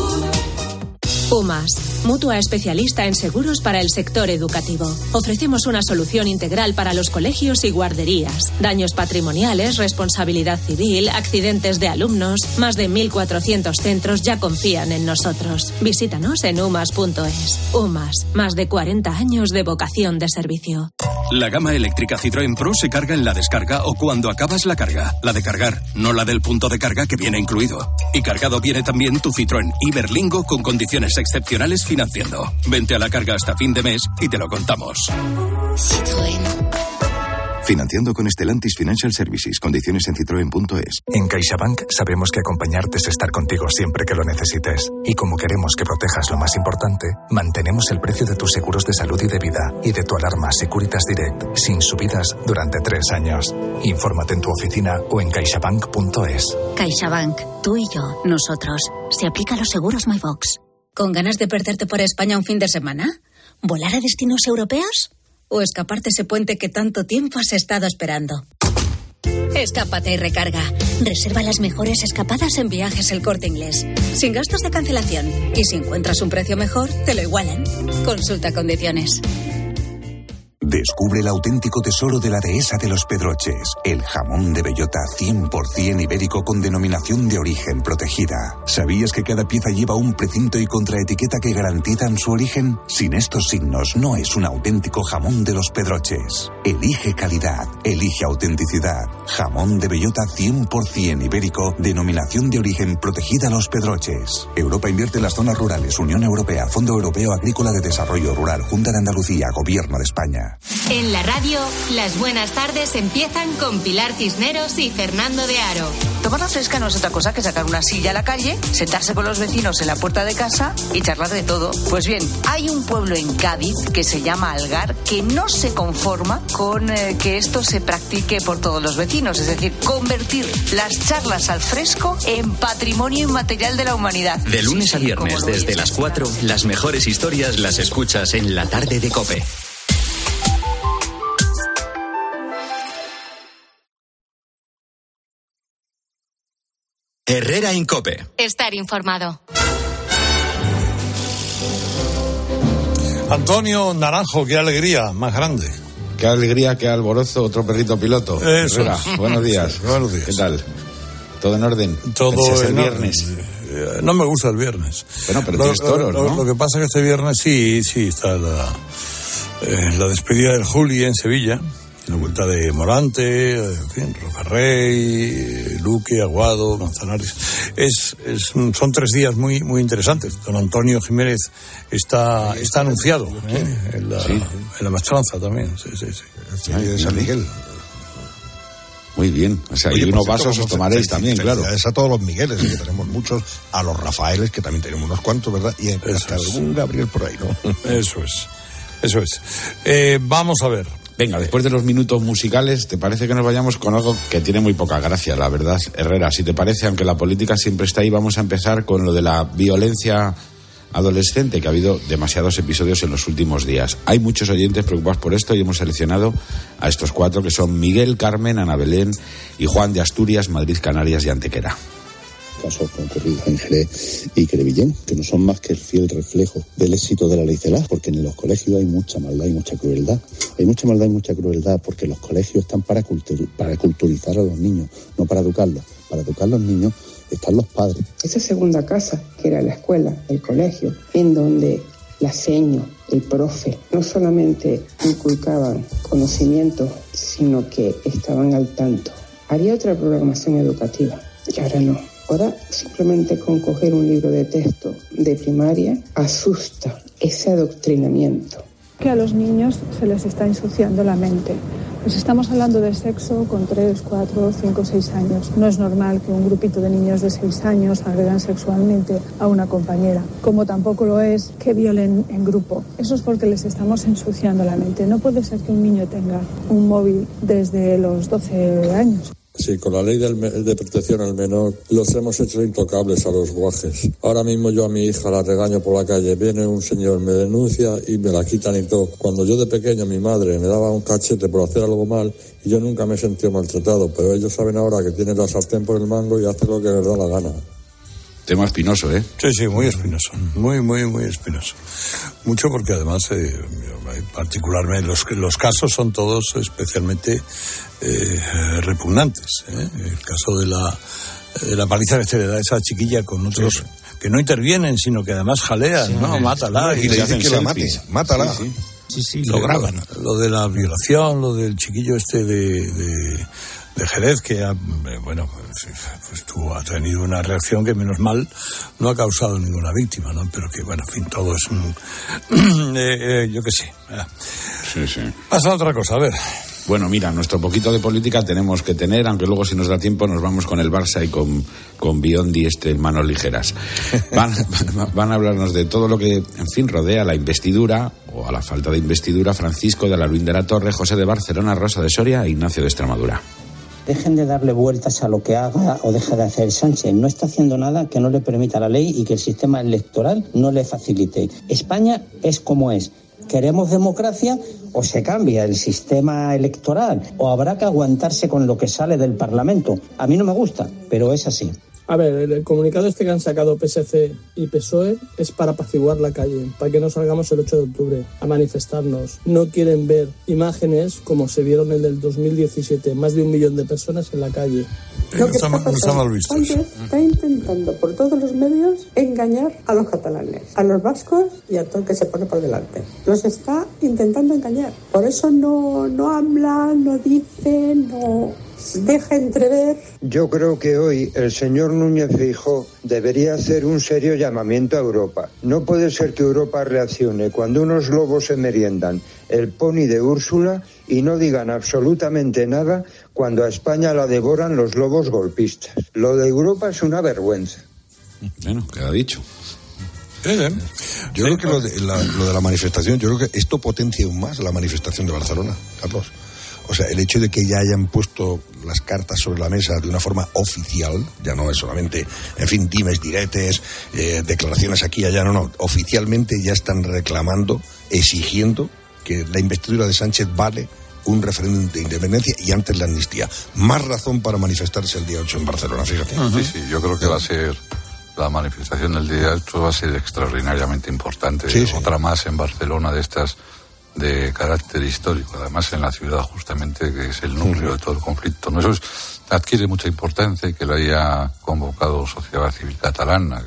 UMAS, mutua especialista en seguros para el sector educativo. Ofrecemos una solución integral para los colegios y guarderías. Daños patrimoniales, responsabilidad civil, accidentes de alumnos. Más de 1.400 centros ya confían en nosotros. Visítanos en umas.es. UMAS, más de 40 años de vocación de servicio. La gama eléctrica Citroën Pro se carga en la descarga o cuando acabas la carga. La de cargar, no la del punto de carga que viene incluido. Y cargado viene también tu Citroën Iberlingo con condiciones excepcionales financiando. Vente a la carga hasta fin de mes y te lo contamos. Citroën. Financiando con Stellantis Financial Services. Condiciones en citroen.es. En CaixaBank sabemos que acompañarte es estar contigo siempre que lo necesites. Y como queremos que protejas lo más importante, mantenemos el precio de tus seguros de salud y de vida y de tu alarma Securitas Direct sin subidas durante 3 años. Infórmate en tu oficina o en caixabank.es. CaixaBank. Tú y yo. Nosotros. Se aplica a los seguros MyBox. ¿Con ganas de perderte por España un fin de semana? ¿Volar a destinos europeos? ¿O escaparte ese puente que tanto tiempo has estado esperando? Escápate y recarga. Reserva las mejores escapadas en Viajes El Corte Inglés. Sin gastos de cancelación. Y si encuentras un precio mejor, te lo igualan. Consulta condiciones. Descubre el auténtico tesoro de la dehesa de los Pedroches, el jamón de bellota 100% ibérico con denominación de origen protegida. ¿Sabías que cada pieza lleva un precinto y contraetiqueta que garantizan su origen? Sin estos signos no es un auténtico jamón de los Pedroches. Elige calidad, elige autenticidad. Jamón de bellota 100% ibérico, denominación de origen protegida Los Pedroches. Europa invierte en las zonas rurales, Unión Europea, Fondo Europeo Agrícola de Desarrollo Rural, Junta de Andalucía, Gobierno de España. En la radio, las buenas tardes empiezan con Pilar Cisneros y Fernando de Aro. Tomar la fresca no es otra cosa que sacar una silla a la calle, sentarse con los vecinos en la puerta de casa y charlar de todo. Pues bien, hay un pueblo en Cádiz que se llama Algar que no se conforma con que esto se practique por todos los vecinos, es decir, convertir las charlas al fresco en patrimonio inmaterial de la humanidad. De lunes a viernes, desde las 4, las mejores historias las escuchas en La Tarde de COPE. Herrera Incope. Estar informado. Antonio Naranjo, qué alegría más grande. Qué alegría, qué alborozo, otro perrito piloto. Eso. Herrera, buenos días. Sí, buenos días. ¿Qué tal? ¿Todo en orden? Todo el viernes. No me gusta el viernes. Bueno, pero tienes toros, ¿no? Lo que pasa es que este viernes sí está la despedida del Juli en Sevilla. La vuelta de Morante, en fin, Rocarrey, Luque, Aguado, Manzanares. Son 3 días muy interesantes. Don Antonio Jiménez está anunciado en la maestranza también. Sí. De San Miguel. Muy bien. O sea, y unos vasos os tomaréis también, claro. Es a todos los Migueles, que tenemos muchos, a los Rafaeles, que también tenemos unos cuantos, ¿verdad? Y hasta algún Gabriel por ahí, ¿no? Eso es. Vamos a ver. Venga, después de los minutos musicales, ¿te parece que nos vayamos con algo que tiene muy poca gracia, la verdad? Herrera, si te parece, aunque la política siempre está ahí, vamos a empezar con lo de la violencia adolescente, que ha habido demasiados episodios en los últimos días. Hay muchos oyentes preocupados por esto y hemos seleccionado a estos 4, que son Miguel, Carmen, Ana Belén y Juan de Asturias, Madrid, Canarias y Antequera. Casos ocurridos en Jerez y Crevillén, que no son más que el fiel reflejo del éxito de la ley CELA, porque en los colegios hay mucha maldad y mucha crueldad. Hay mucha maldad y mucha crueldad porque los colegios están para culturizar a los niños, no para educarlos. Para educar a los niños están los padres. Esa segunda casa, que era la escuela, el colegio, en donde la seño, el profe, no solamente inculcaban conocimientos, sino que estaban al tanto. Había otra programación educativa, y ahora no. Ahora, simplemente con coger un libro de texto de primaria, asusta ese adoctrinamiento. Que a los niños se les está ensuciando la mente. Pues estamos hablando de sexo con 3, 4, 5, 6 años. No es normal que un grupito de niños de 6 años agredan sexualmente a una compañera, como tampoco lo es que violen en grupo. Eso es porque les estamos ensuciando la mente. No puede ser que un niño tenga un móvil desde los 12 años. Sí, con la ley de protección al menor los hemos hecho intocables a los guajes. Ahora mismo yo a mi hija la regaño por la calle, viene un señor, me denuncia y me la quitan y todo. Cuando yo de pequeño mi madre me daba un cachete por hacer algo mal y yo nunca me he sentido maltratado, pero ellos saben ahora que tienen la sartén por el mango y hacen lo que les da la gana. Tema espinoso, ¿eh? Sí, muy espinoso. Muy espinoso. Mucho porque además, particularmente, los casos son todos especialmente repugnantes. El caso de la paliza que se le da a esa chiquilla con otros que no intervienen, sino que además jalean, ¿no? Mátala. Y le dicen que la mate. Mátala. Sí, lo graban. Lo de la violación, lo del chiquillo de Jerez, que ha tenido una reacción que menos mal no ha causado ninguna víctima, ¿no? Pero que, bueno, en fin, todo es yo qué sé. Sí. Pasa otra cosa, a ver. Bueno, mira, nuestro poquito de política tenemos que tener, aunque luego si nos da tiempo nos vamos con el Barça y con Biondi manos ligeras. Van a hablarnos de todo lo que, en fin, rodea la investidura, o a la falta de investidura, Francisco de la Luis de la Torre, José de Barcelona, Rosa de Soria e Ignacio de Extremadura. Dejen de darle vueltas a lo que haga o deja de hacer Sánchez. No está haciendo nada que no le permita la ley y que el sistema electoral no le facilite. España es como es. ¿Queremos democracia o se cambia el sistema electoral? ¿O habrá que aguantarse con lo que sale del Parlamento? A mí no me gusta, pero es así. A ver, el comunicado que han sacado PSC y PSOE es para apaciguar la calle, para que no salgamos el 8 de octubre a manifestarnos. No quieren ver imágenes como se vieron en el 2017, más de 1 millón de personas en la calle. No está mal visto. Sánchez está intentando por todos los medios engañar a los catalanes, a los vascos y a todo el que se pone por delante. Los está intentando engañar. Por eso no hablan, no dicen, no deja entrever. Yo creo que hoy el señor Núñez Feijóo debería hacer un serio llamamiento a Europa. No puede ser que Europa reaccione cuando unos lobos se meriendan el pony de Úrsula y no digan absolutamente nada cuando a España la devoran los lobos golpistas. Lo de Europa es una vergüenza. Bueno, queda dicho. Yo creo que lo de la manifestación, yo creo que esto potencia aún más la manifestación de Barcelona, Carlos. O sea, el hecho de que ya hayan puesto las cartas sobre la mesa de una forma oficial, ya no es solamente, en fin, dimes, diretes, declaraciones aquí y allá, no, oficialmente ya están reclamando, exigiendo que la investidura de Sánchez vale un referéndum de independencia y antes la amnistía. Más razón para manifestarse el día 8 en Barcelona, fíjate. Sí, yo creo que va a ser la manifestación del día 8 va a ser extraordinariamente importante. Sí, sí. Otra más en Barcelona de estas de carácter histórico, además en la ciudad justamente que es el núcleo de todo el conflicto. ¿No? Eso adquiere mucha importancia y que lo haya convocado Sociedad Civil Catalana.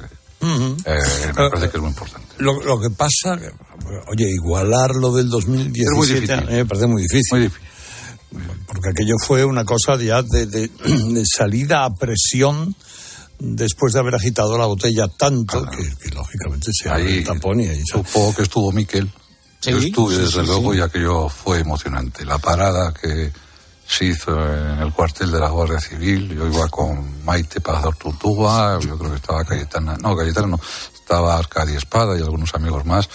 Me parece que es muy importante. Lo que pasa, oye, igualar lo del 2017 es muy difícil. Me parece muy difícil. Muy difícil. Porque aquello fue una cosa ya de salida a presión después de haber agitado la botella tanto que lógicamente se abre el tapón y ahí supongo que estuvo Miquel. Sí, yo estuve desde luego sí. Y aquello fue emocionante. La parada que se hizo en el cuartel de la Guardia Civil, yo iba con Maite Pazor Tortuga, yo creo que estaba Cayetana no, estaba Arcadia Espada y algunos amigos más.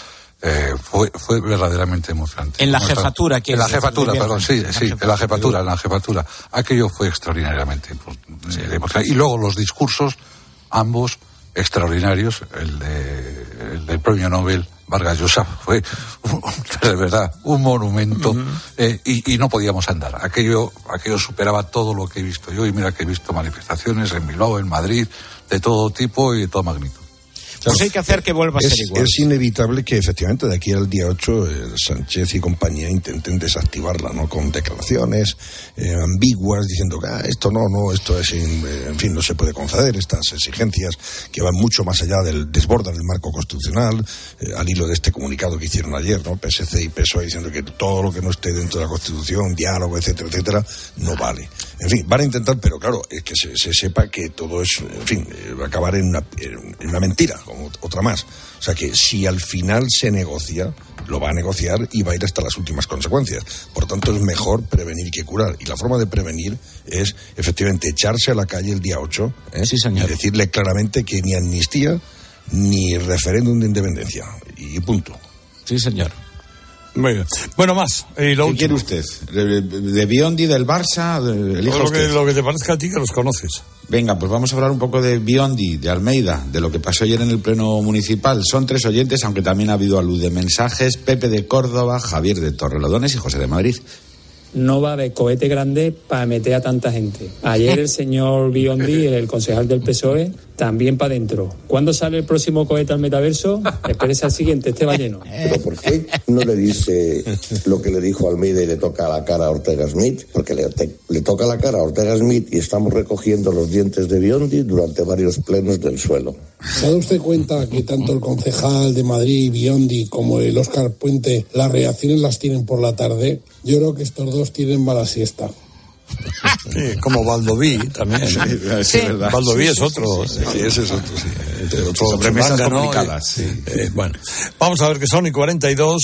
Fue verdaderamente emocionante. En la jefatura, en la jefatura, perdón, en la jefatura. Aquello fue extraordinariamente emocionante. Y luego los discursos, ambos extraordinarios, el del premio Nobel Vargas Llosa fue de verdad un monumento, y no podíamos andar. Aquello superaba todo lo que he visto yo, y mira que he visto manifestaciones en Bilbao, en Madrid, de todo tipo y de toda magnitud. Pues hay que hacer que vuelva a ser igual. Es inevitable que efectivamente de aquí al día 8 Sánchez y compañía intenten desactivarla, ¿no? Con declaraciones ambiguas diciendo que esto esto es, en fin, no se puede conceder, estas exigencias que van mucho más allá desbordan el marco constitucional, al hilo de este comunicado que hicieron ayer, ¿no? PSC y PSOE diciendo que todo lo que no esté dentro de la Constitución, diálogo, etcétera, etcétera, no vale. En fin, van a intentar, pero claro, es que se sepa que todo es, en fin, va a acabar en una mentira, como otra más. O sea que si al final se negocia, lo va a negociar y va a ir hasta las últimas consecuencias. Por tanto, es mejor prevenir que curar. Y la forma de prevenir es, efectivamente, echarse a la calle el día 8, sí, señor. Y decirle claramente que ni amnistía ni referéndum de independencia. Y punto. Sí, señor. Muy bien. Bueno, más. ¿Qué quiere usted? ¿De Biondi, del Barça? Lo que te parezca a ti, que los conoces. Venga, pues vamos a hablar un poco de Biondi, de Almeida, de lo que pasó ayer en el Pleno Municipal. Son 3 oyentes, aunque también ha habido alud de mensajes: Pepe de Córdoba, Javier de Torrelodones y José de Madrid. No va a haber cohete grande para meter a tanta gente. Ayer el señor Biondi, el concejal del PSOE, también para adentro. ¿Cuándo sale el próximo cohete al metaverso? Espérese al siguiente, este va lleno. ¿Pero por qué no le dice lo que le dijo Almeida y le toca la cara a Ortega Smith? Porque le toca la cara a Ortega Smith y estamos recogiendo los dientes de Biondi durante varios plenos del suelo. ¿Se da usted cuenta que tanto el concejal de Madrid, Biondi, como el Óscar Puente, las reacciones las tienen por la tarde? Yo creo que estos dos tienen mala siesta. Sí, como Baldoví también. Sí, es verdad. Baldoví es otro. Sí, ese es otro, sí. Otro sobremesas complicadas. Sí. Bueno, vamos a ver que son y 42.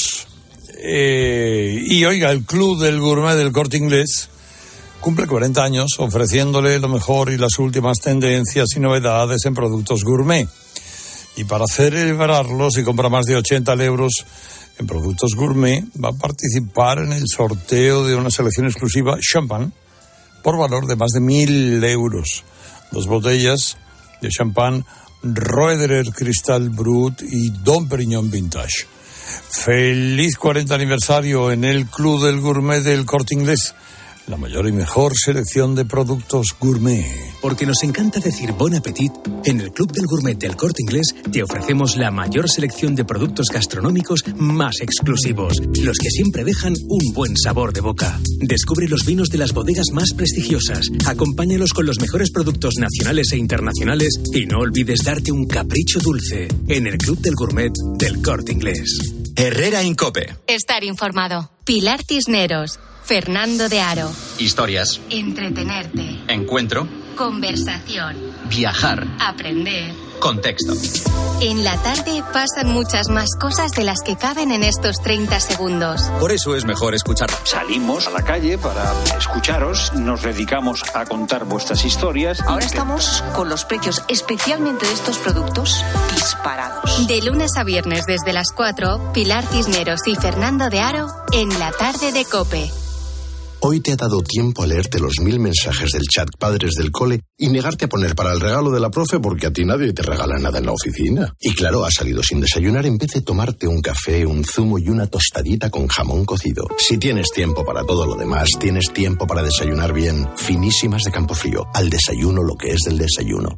Y oiga, el Club del Gourmet del Corte Inglés cumple 40 años ofreciéndole lo mejor y las últimas tendencias y novedades en productos gourmet. Y para celebrarlo, si compra más de 80 euros en productos gourmet, va a participar en el sorteo de una selección exclusiva champán por valor de más de 1.000 euros. 2 botellas de champán Roederer Cristal Brut y Dom Perignon Vintage. Feliz 40 aniversario en el Club del Gourmet del Corte Inglés. La mayor y mejor selección de productos gourmet. Porque nos encanta decir bon appetit, en el Club del Gourmet del Corte Inglés te ofrecemos la mayor selección de productos gastronómicos más exclusivos, los que siempre dejan un buen sabor de boca. Descubre los vinos de las bodegas más prestigiosas, acompáñalos con los mejores productos nacionales e internacionales y no olvides darte un capricho dulce en el Club del Gourmet del Corte Inglés. Herrera Incope. Estar informado. Pilar Cisneros. Fernando de Aro. Historias. Entretenerte. Encuentro. Conversación. Viajar. Aprender. Contexto. En la tarde pasan muchas más cosas de las que caben en estos 30 segundos. Por eso es mejor escuchar. Salimos a la calle para escucharos, nos dedicamos a contar vuestras historias. Ahora estamos con los precios, especialmente de estos productos, disparados. De lunes a viernes desde las 4, Pilar Cisneros y Fernando de Aro en la tarde de COPE. Hoy te ha dado tiempo a leerte los 1000 mensajes del chat Padres del Cole y negarte a poner para el regalo de la profe porque a ti nadie te regala nada en la oficina. Y claro, has salido sin desayunar en vez de tomarte un café, un zumo y una tostadita con jamón cocido. Si tienes tiempo para todo lo demás, tienes tiempo para desayunar bien. Finísimas de Campofrío. Al desayuno lo que es del desayuno.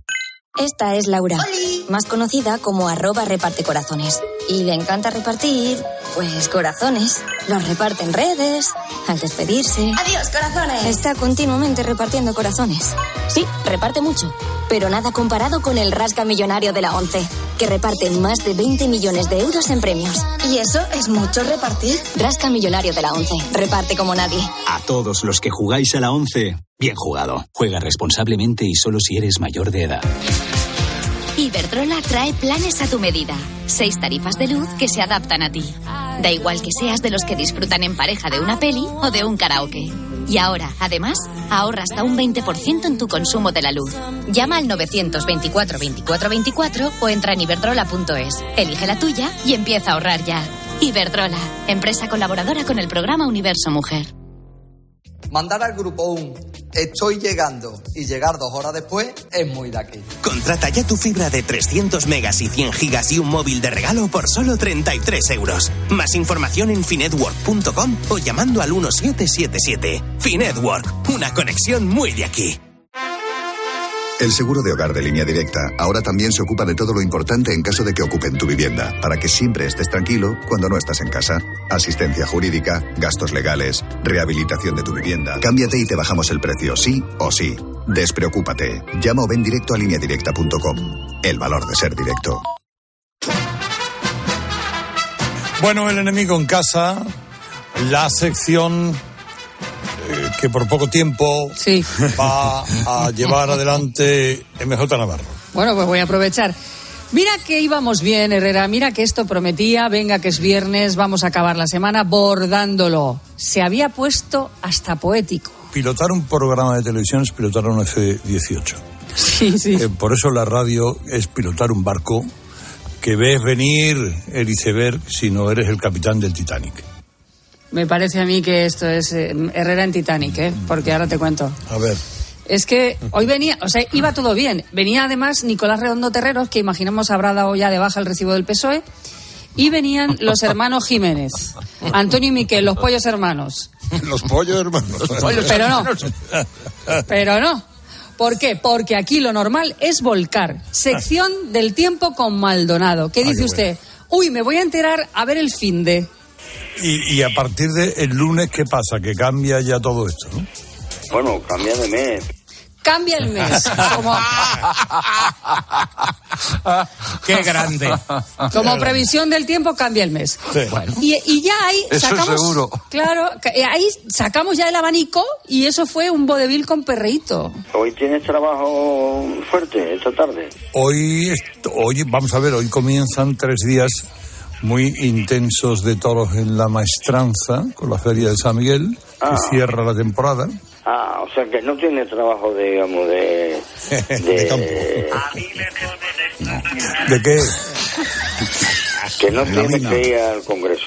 Esta es Laura, más conocida como @repartecorazones. Y le encanta repartir, pues, corazones. Los reparte en redes, al despedirse. ¡Adiós, corazones! Está continuamente repartiendo corazones. Sí, reparte mucho, pero nada comparado con el Rasca Millonario de la ONCE, que reparte más de 20 millones de euros en premios. ¿Y eso es mucho repartir? Rasca Millonario de la ONCE, reparte como nadie. A todos los que jugáis a la 11, bien jugado. Juega responsablemente y solo si eres mayor de edad. Iberdrola trae planes a tu medida. 6 tarifas de luz que se adaptan a ti. Da igual que seas de los que disfrutan en pareja de una peli o de un karaoke. Y ahora, además, ahorra hasta un 20% en tu consumo de la luz. Llama al 924 24 24 o entra en iberdrola.es. Elige la tuya y empieza a ahorrar ya. Iberdrola, empresa colaboradora con el programa Universo Mujer. Mandar al grupo estoy llegando y llegar 2 horas después es muy de aquí. Contrata ya tu fibra de 300 megas y 100 gigas y un móvil de regalo por solo 33 euros. Más información en finetwork.com o llamando al 1777. Finetwork, una conexión muy de aquí. El seguro de hogar de Línea Directa ahora también se ocupa de todo lo importante en caso de que ocupen tu vivienda, para que siempre estés tranquilo cuando no estás en casa. Asistencia jurídica, gastos legales, rehabilitación de tu vivienda. Cámbiate y te bajamos el precio, sí o sí. Despreocúpate. Llama o ven directo a lineadirecta.com. El valor de ser directo. Bueno, el enemigo en casa, la sección que por poco tiempo va a llevar adelante MJ Navarro. Bueno, pues voy a aprovechar. Mira que íbamos bien, Herrera, mira que esto prometía, venga que es viernes, vamos a acabar la semana bordándolo. Se había puesto hasta poético. Pilotar un programa de televisión es pilotar un F-18. Sí, sí. Por eso la radio es pilotar un barco que ves venir el iceberg si no eres el capitán del Titanic. Me parece a mí que esto es Herrera en Titanic, porque ahora te cuento. A ver. Es que hoy venía, o sea, iba todo bien. Venía además Nicolás Redondo Terreros, que imaginamos habrá dado ya de baja el recibo del PSOE, y venían los hermanos Jiménez, Antonio y Miquel, los pollos hermanos. Los pollos hermanos. Pero no. ¿Por qué? Porque aquí lo normal es volcar. Sección del tiempo con Maldonado. ¿Qué dice usted? Uy, me voy a enterar a ver el finde. Y a partir del lunes, ¿qué pasa? Que cambia ya todo esto, ¿no? Bueno, cambia de mes. Cambia el mes. ¡Qué grande! Como previsión del tiempo, cambia el mes. Sí. Bueno. Y ya ahí eso sacamos... seguro. Claro, ahí sacamos ya el abanico y eso fue un vodevil con perreíto. ¿Hoy tienes trabajo fuerte esta tarde? Hoy, vamos a ver, hoy comienzan 3 días muy intensos de toros en la Maestranza, con la Feria de San Miguel, que cierra la temporada. O sea que no tiene trabajo, digamos, de campo. ¿De qué? Que no tiene que ir al Congreso.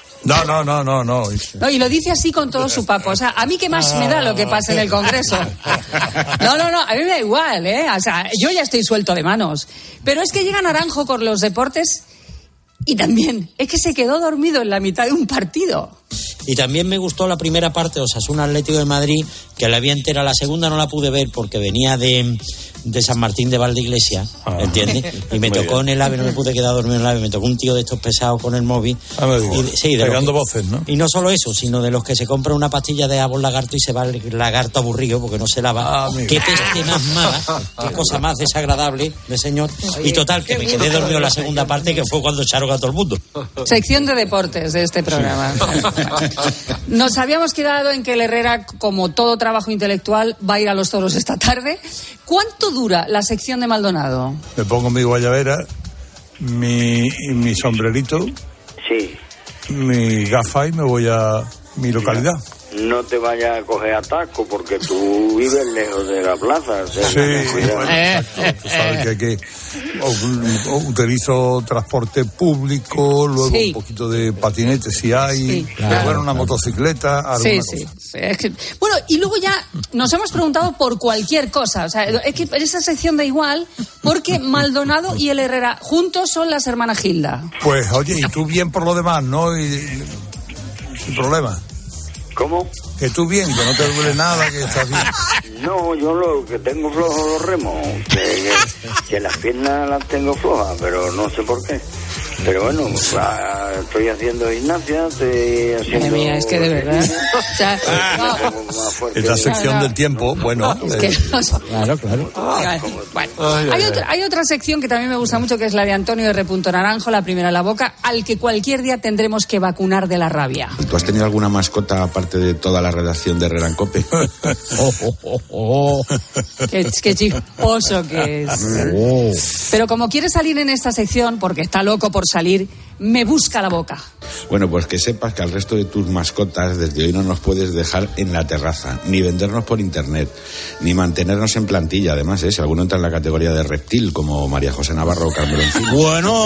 No, y lo dice así con todo su papo. O sea, a mí qué más me da lo que pasa en el Congreso. No, a mí me da igual, O sea, yo ya estoy suelto de manos. Pero es que llega Naranjo con los deportes y también es que se quedó dormido en la mitad de un partido. Y también me gustó la primera parte, Osasuna Atlético de Madrid, que la vi entera. La segunda no la pude ver porque venía de San Martín de Valdeiglesia, ¿entiendes? Y me tocó en el AVE, no me pude quedar dormido en el AVE, me tocó un tío de estos pesados con el móvil. Pegando voces, ¿no? Y no solo eso, sino de los que se compra una pastilla de Avon Lagarto y se va el lagarto aburrido porque no se lava. Qué peste más mala, qué cosa más desagradable de señor. Y total, que me quedé dormido en la segunda parte, que fue cuando echaron a todo el mundo. Sección de deportes de este programa. Nos habíamos quedado en que el Herrera, como todo trabajo intelectual, va a ir a los toros esta tarde. ¿Cuánto dura la sección de Maldonado? Me pongo mi guayabera, mi sombrerito, mi gafa y me voy a mi localidad. No te vayas a coger atasco porque tú vives lejos de la plaza. Tú sabes que utilizo transporte público, luego un poquito de patinete si hay, una motocicleta, alguna cosa. Es que, bueno, y luego ya nos hemos preguntado por cualquier cosa. O sea, es que en esa sección da igual porque Maldonado y el Herrera juntos son las hermanas Gilda. Pues oye, y tú bien por lo demás, ¿no? Y sin problema. ¿Cómo? Que tú bien, que no te duele nada, que estás bien. No, yo lo que tengo flojos los remos, que las piernas las tengo flojas, pero no sé por qué. Pero bueno, estoy haciendo gimnasia, estoy haciendo... Madre mía, es que de verdad... O sea, Esta sección del tiempo, bueno... Es que Claro. Bueno, hay otra sección que también me gusta mucho, que es la de Antonio R. Naranjo, la primera a la boca, al que cualquier día tendremos que vacunar de la rabia. ¿Tú has tenido alguna mascota aparte de toda la redacción de Herrera en COPE? Qué chisposo que es. Pero como quiere salir en esta sección, porque está loco por salir, me busca la boca. Bueno, pues que sepas que al resto de tus mascotas desde hoy no nos puedes dejar en la terraza, ni vendernos por internet, ni mantenernos en plantilla. Además, si alguno entra en la categoría de reptil, como María José Navarro o Carmelo Encina. Bueno,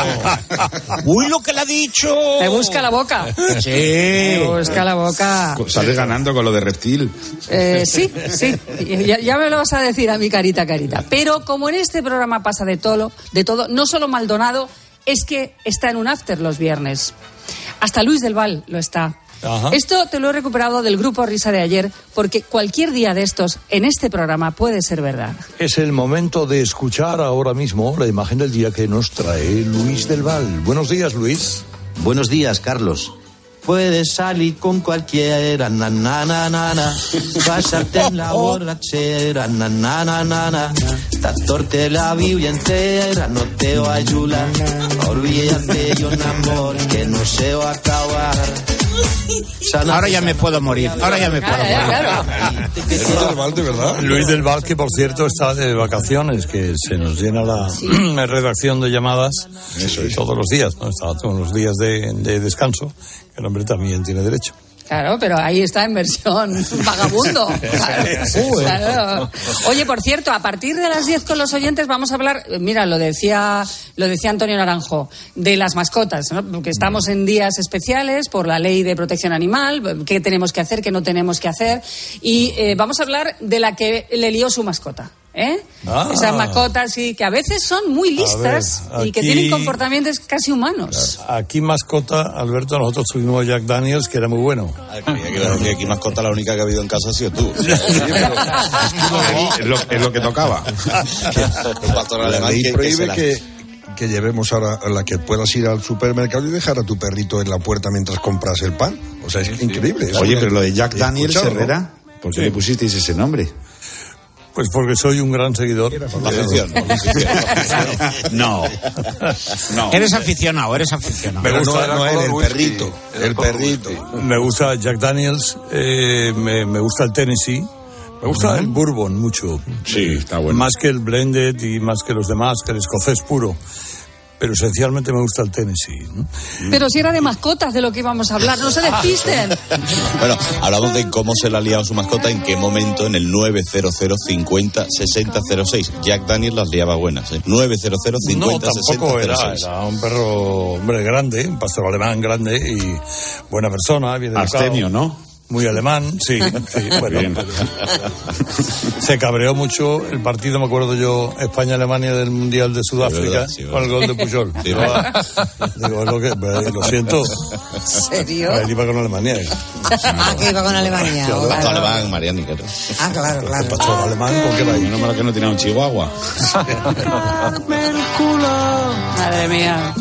uy, lo que le ha dicho. Me busca la boca. Sí. Me busca la boca. Sales ganando con lo de reptil. Sí. Ya me lo vas a decir a mi carita. Pero como en este programa pasa de todo, no solo Maldonado, es que está en un after los viernes. Hasta Luis del Val lo está. Ajá. Esto te lo he recuperado del grupo Risa de ayer, porque cualquier día de estos en este programa puede ser verdad. Es el momento de escuchar ahora mismo la imagen del día que nos trae Luis del Val. Buenos días, Luis. Buenos días, Carlos. Puedes salir con cualquiera, na, na, na, na, na. Pasarte en la borrachera, na, na, na, na, na. Tatuarte la Biblia entera no te va a ayudar. Olvídate de un amor que no se va a acabar. Ahora ya me puedo morir. Claro. Luis del Val, de verdad. Luis del Val, que por cierto está de vacaciones, que se nos llena la redacción de llamadas. Eso es. Todos los días, ¿no? Está todos los días de descanso, que el hombre también tiene derecho. Claro, pero ahí está en versión vagabundo. Claro. Oye, por cierto, a partir de las 10 con los oyentes vamos a hablar, mira, lo decía Antonio Naranjo, de las mascotas, ¿no? Porque estamos en días especiales por la ley de protección animal, qué tenemos que hacer, qué no tenemos que hacer, y vamos a hablar de la que le lió su mascota. Esas mascotas que a veces son muy listas y que tienen comportamientos casi humanos. Aquí mascota, Alberto, nosotros tuvimos Jack Daniels, que era muy bueno. Aquí mascota la única que ha habido en casa ha sido tú. Es lo que tocaba. La ley prohíbe que llevemos ahora a la que puedas ir al supermercado y dejar a tu perrito en la puerta mientras compras el pan. O sea, es increíble. Oye, pero lo de Jack Daniels, Herrera, ¿por qué le pusisteis ese nombre? Pues porque soy un gran seguidor. Por la afición. No. Eres aficionado. Me gusta el perrito. Me gusta Jack Daniels, me gusta el Tennessee, me gusta el Bourbon mucho. Sí, está bueno. Más que el blended y más que los demás, que el escocés puro. Pero esencialmente me gusta el Tennessee, ¿no? Pero si era de mascotas de lo que íbamos a hablar, no se despisten. Bueno, hablamos de cómo se le ha liado su mascota, en qué momento, en el 900 50 60 06. Jack Daniels las liaba buenas, 900 50 tampoco 60 06. Era un perro, hombre, grande, un pastor alemán grande y buena persona, bien educado. Abstemio, ¿no? Muy alemán, sí, bueno. Se cabreó mucho el partido, me acuerdo yo, España-Alemania del Mundial de Sudáfrica, con el gol de Puyol. Digo, lo siento. ¿En serio? Él iba con Alemania. Que iba con Alemania. El pastor alemán, Mariani, claro. Claro. El pastor alemán, ¿con qué va ahí? No malo que no tenía un chihuahua. Madre mía.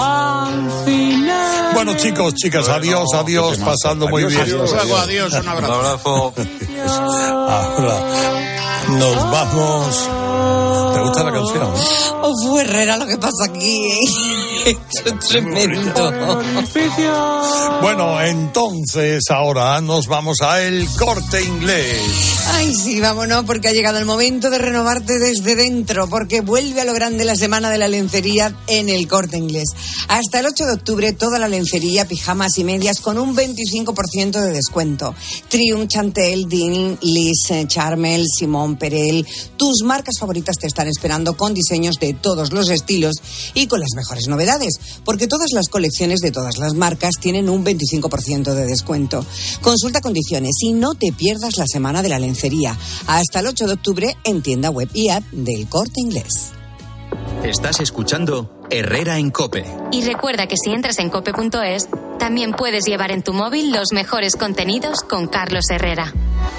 Bueno, chicos, chicas, adiós, pasando muy bien. Adiós, un abrazo. Ahora nos vamos. ¿Te gusta la canción? Fue Herrera lo que pasa aquí. Esto es tremendo. Bueno, entonces ahora nos vamos a El Corte Inglés. Ay, sí, vámonos, porque ha llegado el momento de renovarte desde dentro, porque vuelve a lo grande la semana de la lencería en El Corte Inglés. Hasta el 8 de octubre, toda la lencería, pijamas y medias con un 25% de descuento. Triumph, Chantel, Dean, Liz, Charmel, Simón, Perel. Tus marcas favoritas te están esperando con diseños de todos los estilos y con las mejores novedades, porque todas las colecciones de todas las marcas tienen un 25% de descuento. Consulta condiciones y no te pierdas la semana de la lencería. Hasta el 8 de octubre en tienda web y app del Corte Inglés. Estás escuchando Herrera en COPE. Y recuerda que si entras en cope.es, también puedes llevar en tu móvil los mejores contenidos con Carlos Herrera.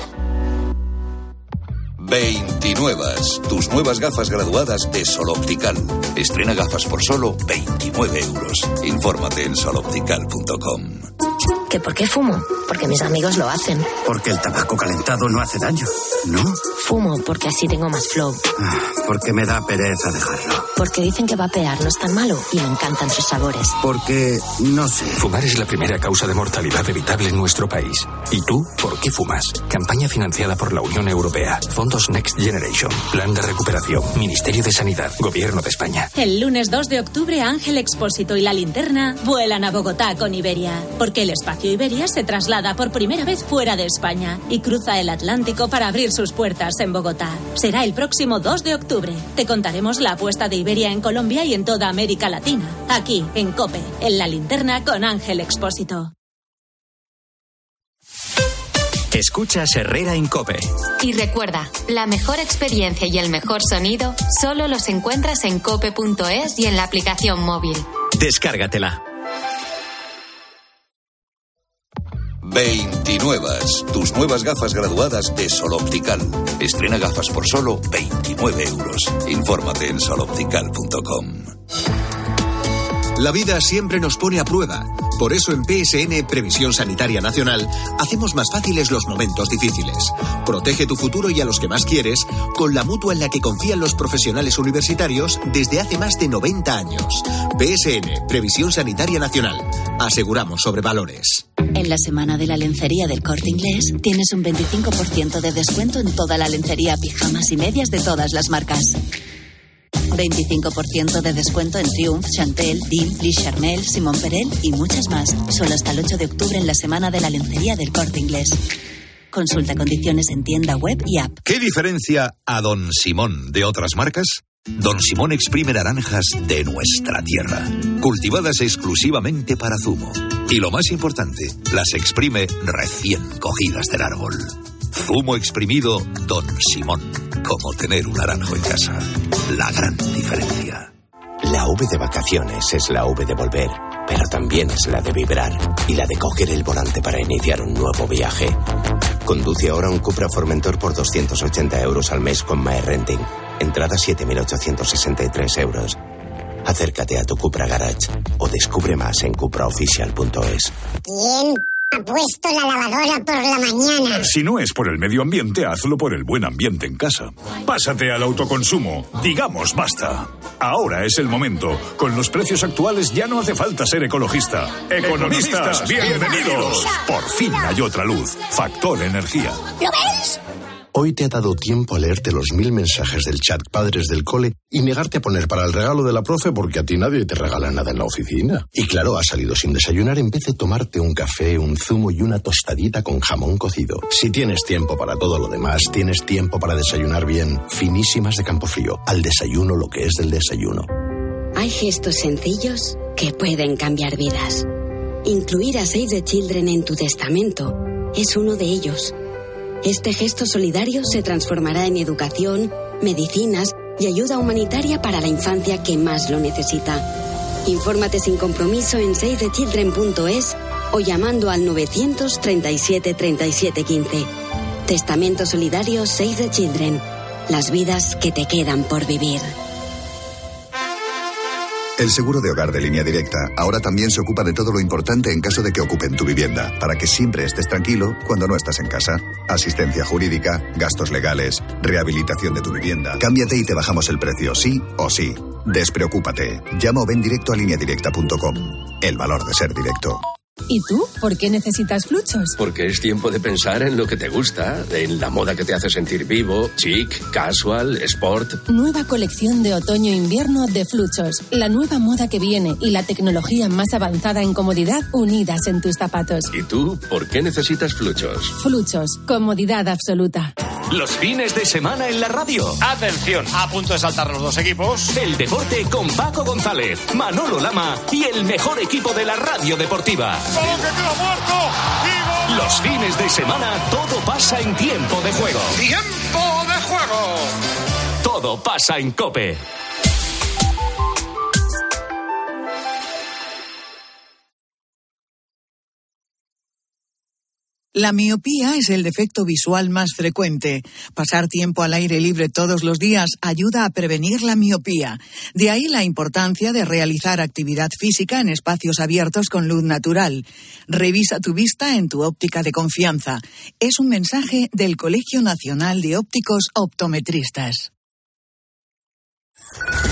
29. Tus nuevas gafas graduadas de Sol Optical. Estrena gafas por solo 29 euros. Infórmate en soloptical.com. ¿Que por qué fumo? Porque mis amigos lo hacen. Porque el tabaco calentado no hace daño, ¿no? Fumo porque así tengo más flow. Porque me da pereza dejarlo. Porque dicen que vapear no es tan malo y me encantan sus sabores. Porque, no sé. Fumar es la primera causa de mortalidad evitable en nuestro país. ¿Y tú, por qué fumas? Campaña financiada por la Unión Europea. Fondos Next Generation. Plan de recuperación. Ministerio de Sanidad. Gobierno de España. El lunes 2 de octubre, Ángel Expósito y La Linterna vuelan a Bogotá con Iberia. Porque el espacio Iberia se traslada por primera vez fuera de España y cruza el Atlántico para abrir sus puertas en Bogotá. Será el próximo 2 de octubre. Te contaremos la apuesta de Iberia en Colombia y en toda América Latina. Aquí, en COPE, en La Linterna con Ángel Expósito. Escuchas Herrera en COPE. Y recuerda, la mejor experiencia y el mejor sonido solo los encuentras en cope.es y en la aplicación móvil. Descárgatela. 29. Tus nuevas gafas graduadas de Sol Optical. Estrena gafas por solo 29 euros. Infórmate en soloptical.com. La vida siempre nos pone a prueba. Por eso en PSN, Previsión Sanitaria Nacional, hacemos más fáciles los momentos difíciles. Protege tu futuro y a los que más quieres con la mutua en la que confían los profesionales universitarios desde hace más de 90 años. PSN, Previsión Sanitaria Nacional. Aseguramos sobre valores. En la semana de la lencería del Corte Inglés tienes un 25% de descuento en toda la lencería, pijamas y medias de todas las marcas. 25% de descuento en Triumph, Chantel, Deal, Lee Charmel, Simon Perel y muchas más. Solo hasta el 8 de octubre en la semana de la lencería del Corte Inglés. Consulta condiciones en tienda web y app. ¿Qué diferencia a Don Simón de otras marcas? Don Simón exprime naranjas de nuestra tierra, cultivadas exclusivamente para zumo. Y lo más importante, las exprime recién cogidas del árbol. Zumo exprimido Don Simón, como tener un naranjo en casa. La gran diferencia. La V de vacaciones es la V de volver, pero también es la de vibrar y la de coger el volante para iniciar un nuevo viaje. Conduce ahora un Cupra Formentor por 280 euros al mes con MyRenting. Entrada 7.863 euros. Acércate a tu Cupra Garage o descubre más en cupraofficial.es. ¿Quién ha puesto la lavadora por la mañana? Si no es por el medio ambiente, hazlo por el buen ambiente en casa. Pásate al autoconsumo. Digamos basta. Ahora es el momento. Con los precios actuales ya no hace falta ser ecologista. Economistas, bienvenidos. Por fin hay otra luz. Factor Energía. ¿Lo ves? Hoy te ha dado tiempo a leerte los 1000 mensajes del chat Padres del Cole y negarte a poner para el regalo de la profe porque a ti nadie te regala nada en la oficina. Y claro, has salido sin desayunar en vez de tomarte un café, un zumo y una tostadita con jamón cocido. Si tienes tiempo para todo lo demás, tienes tiempo para desayunar bien. Finísimas de Campofrío. Al desayuno lo que es del desayuno. Hay gestos sencillos que pueden cambiar vidas. Incluir a Save the Children en tu testamento es uno de ellos. Este gesto solidario se transformará en educación, medicinas y ayuda humanitaria para la infancia que más lo necesita. Infórmate sin compromiso en savethechildren.es o llamando al 937 37 15. Testamento solidario Save the Children. Las vidas que te quedan por vivir. El seguro de hogar de Línea Directa ahora también se ocupa de todo lo importante en caso de que ocupen tu vivienda, para que siempre estés tranquilo cuando no estás en casa. Asistencia jurídica, gastos legales, rehabilitación de tu vivienda. Cámbiate y te bajamos el precio, sí o sí. Despreocúpate. Llama o ven directo a lineadirecta.com. El valor de ser directo. ¿Y tú? ¿Por qué necesitas Fluchos? Porque es tiempo de pensar en lo que te gusta, en la moda que te hace sentir vivo, chic, casual, sport. Nueva colección de otoño-invierno de Fluchos. La nueva moda que viene y la tecnología más avanzada en comodidad unidas en tus zapatos. ¿Y tú? ¿Por qué necesitas Fluchos? Fluchos. Comodidad absoluta. Los fines de semana en la radio. Atención, a punto de saltar los dos equipos. El deporte con Paco González, Manolo Lama y el mejor equipo de la radio deportiva. Los fines de semana todo pasa en tiempo de juego. ¡Tiempo de juego! Todo pasa en COPE. La miopía es el defecto visual más frecuente. Pasar tiempo al aire libre todos los días ayuda a prevenir la miopía. De ahí la importancia de realizar actividad física en espacios abiertos con luz natural. Revisa tu vista en tu óptica de confianza. Es un mensaje del Colegio Nacional de Ópticos Optometristas.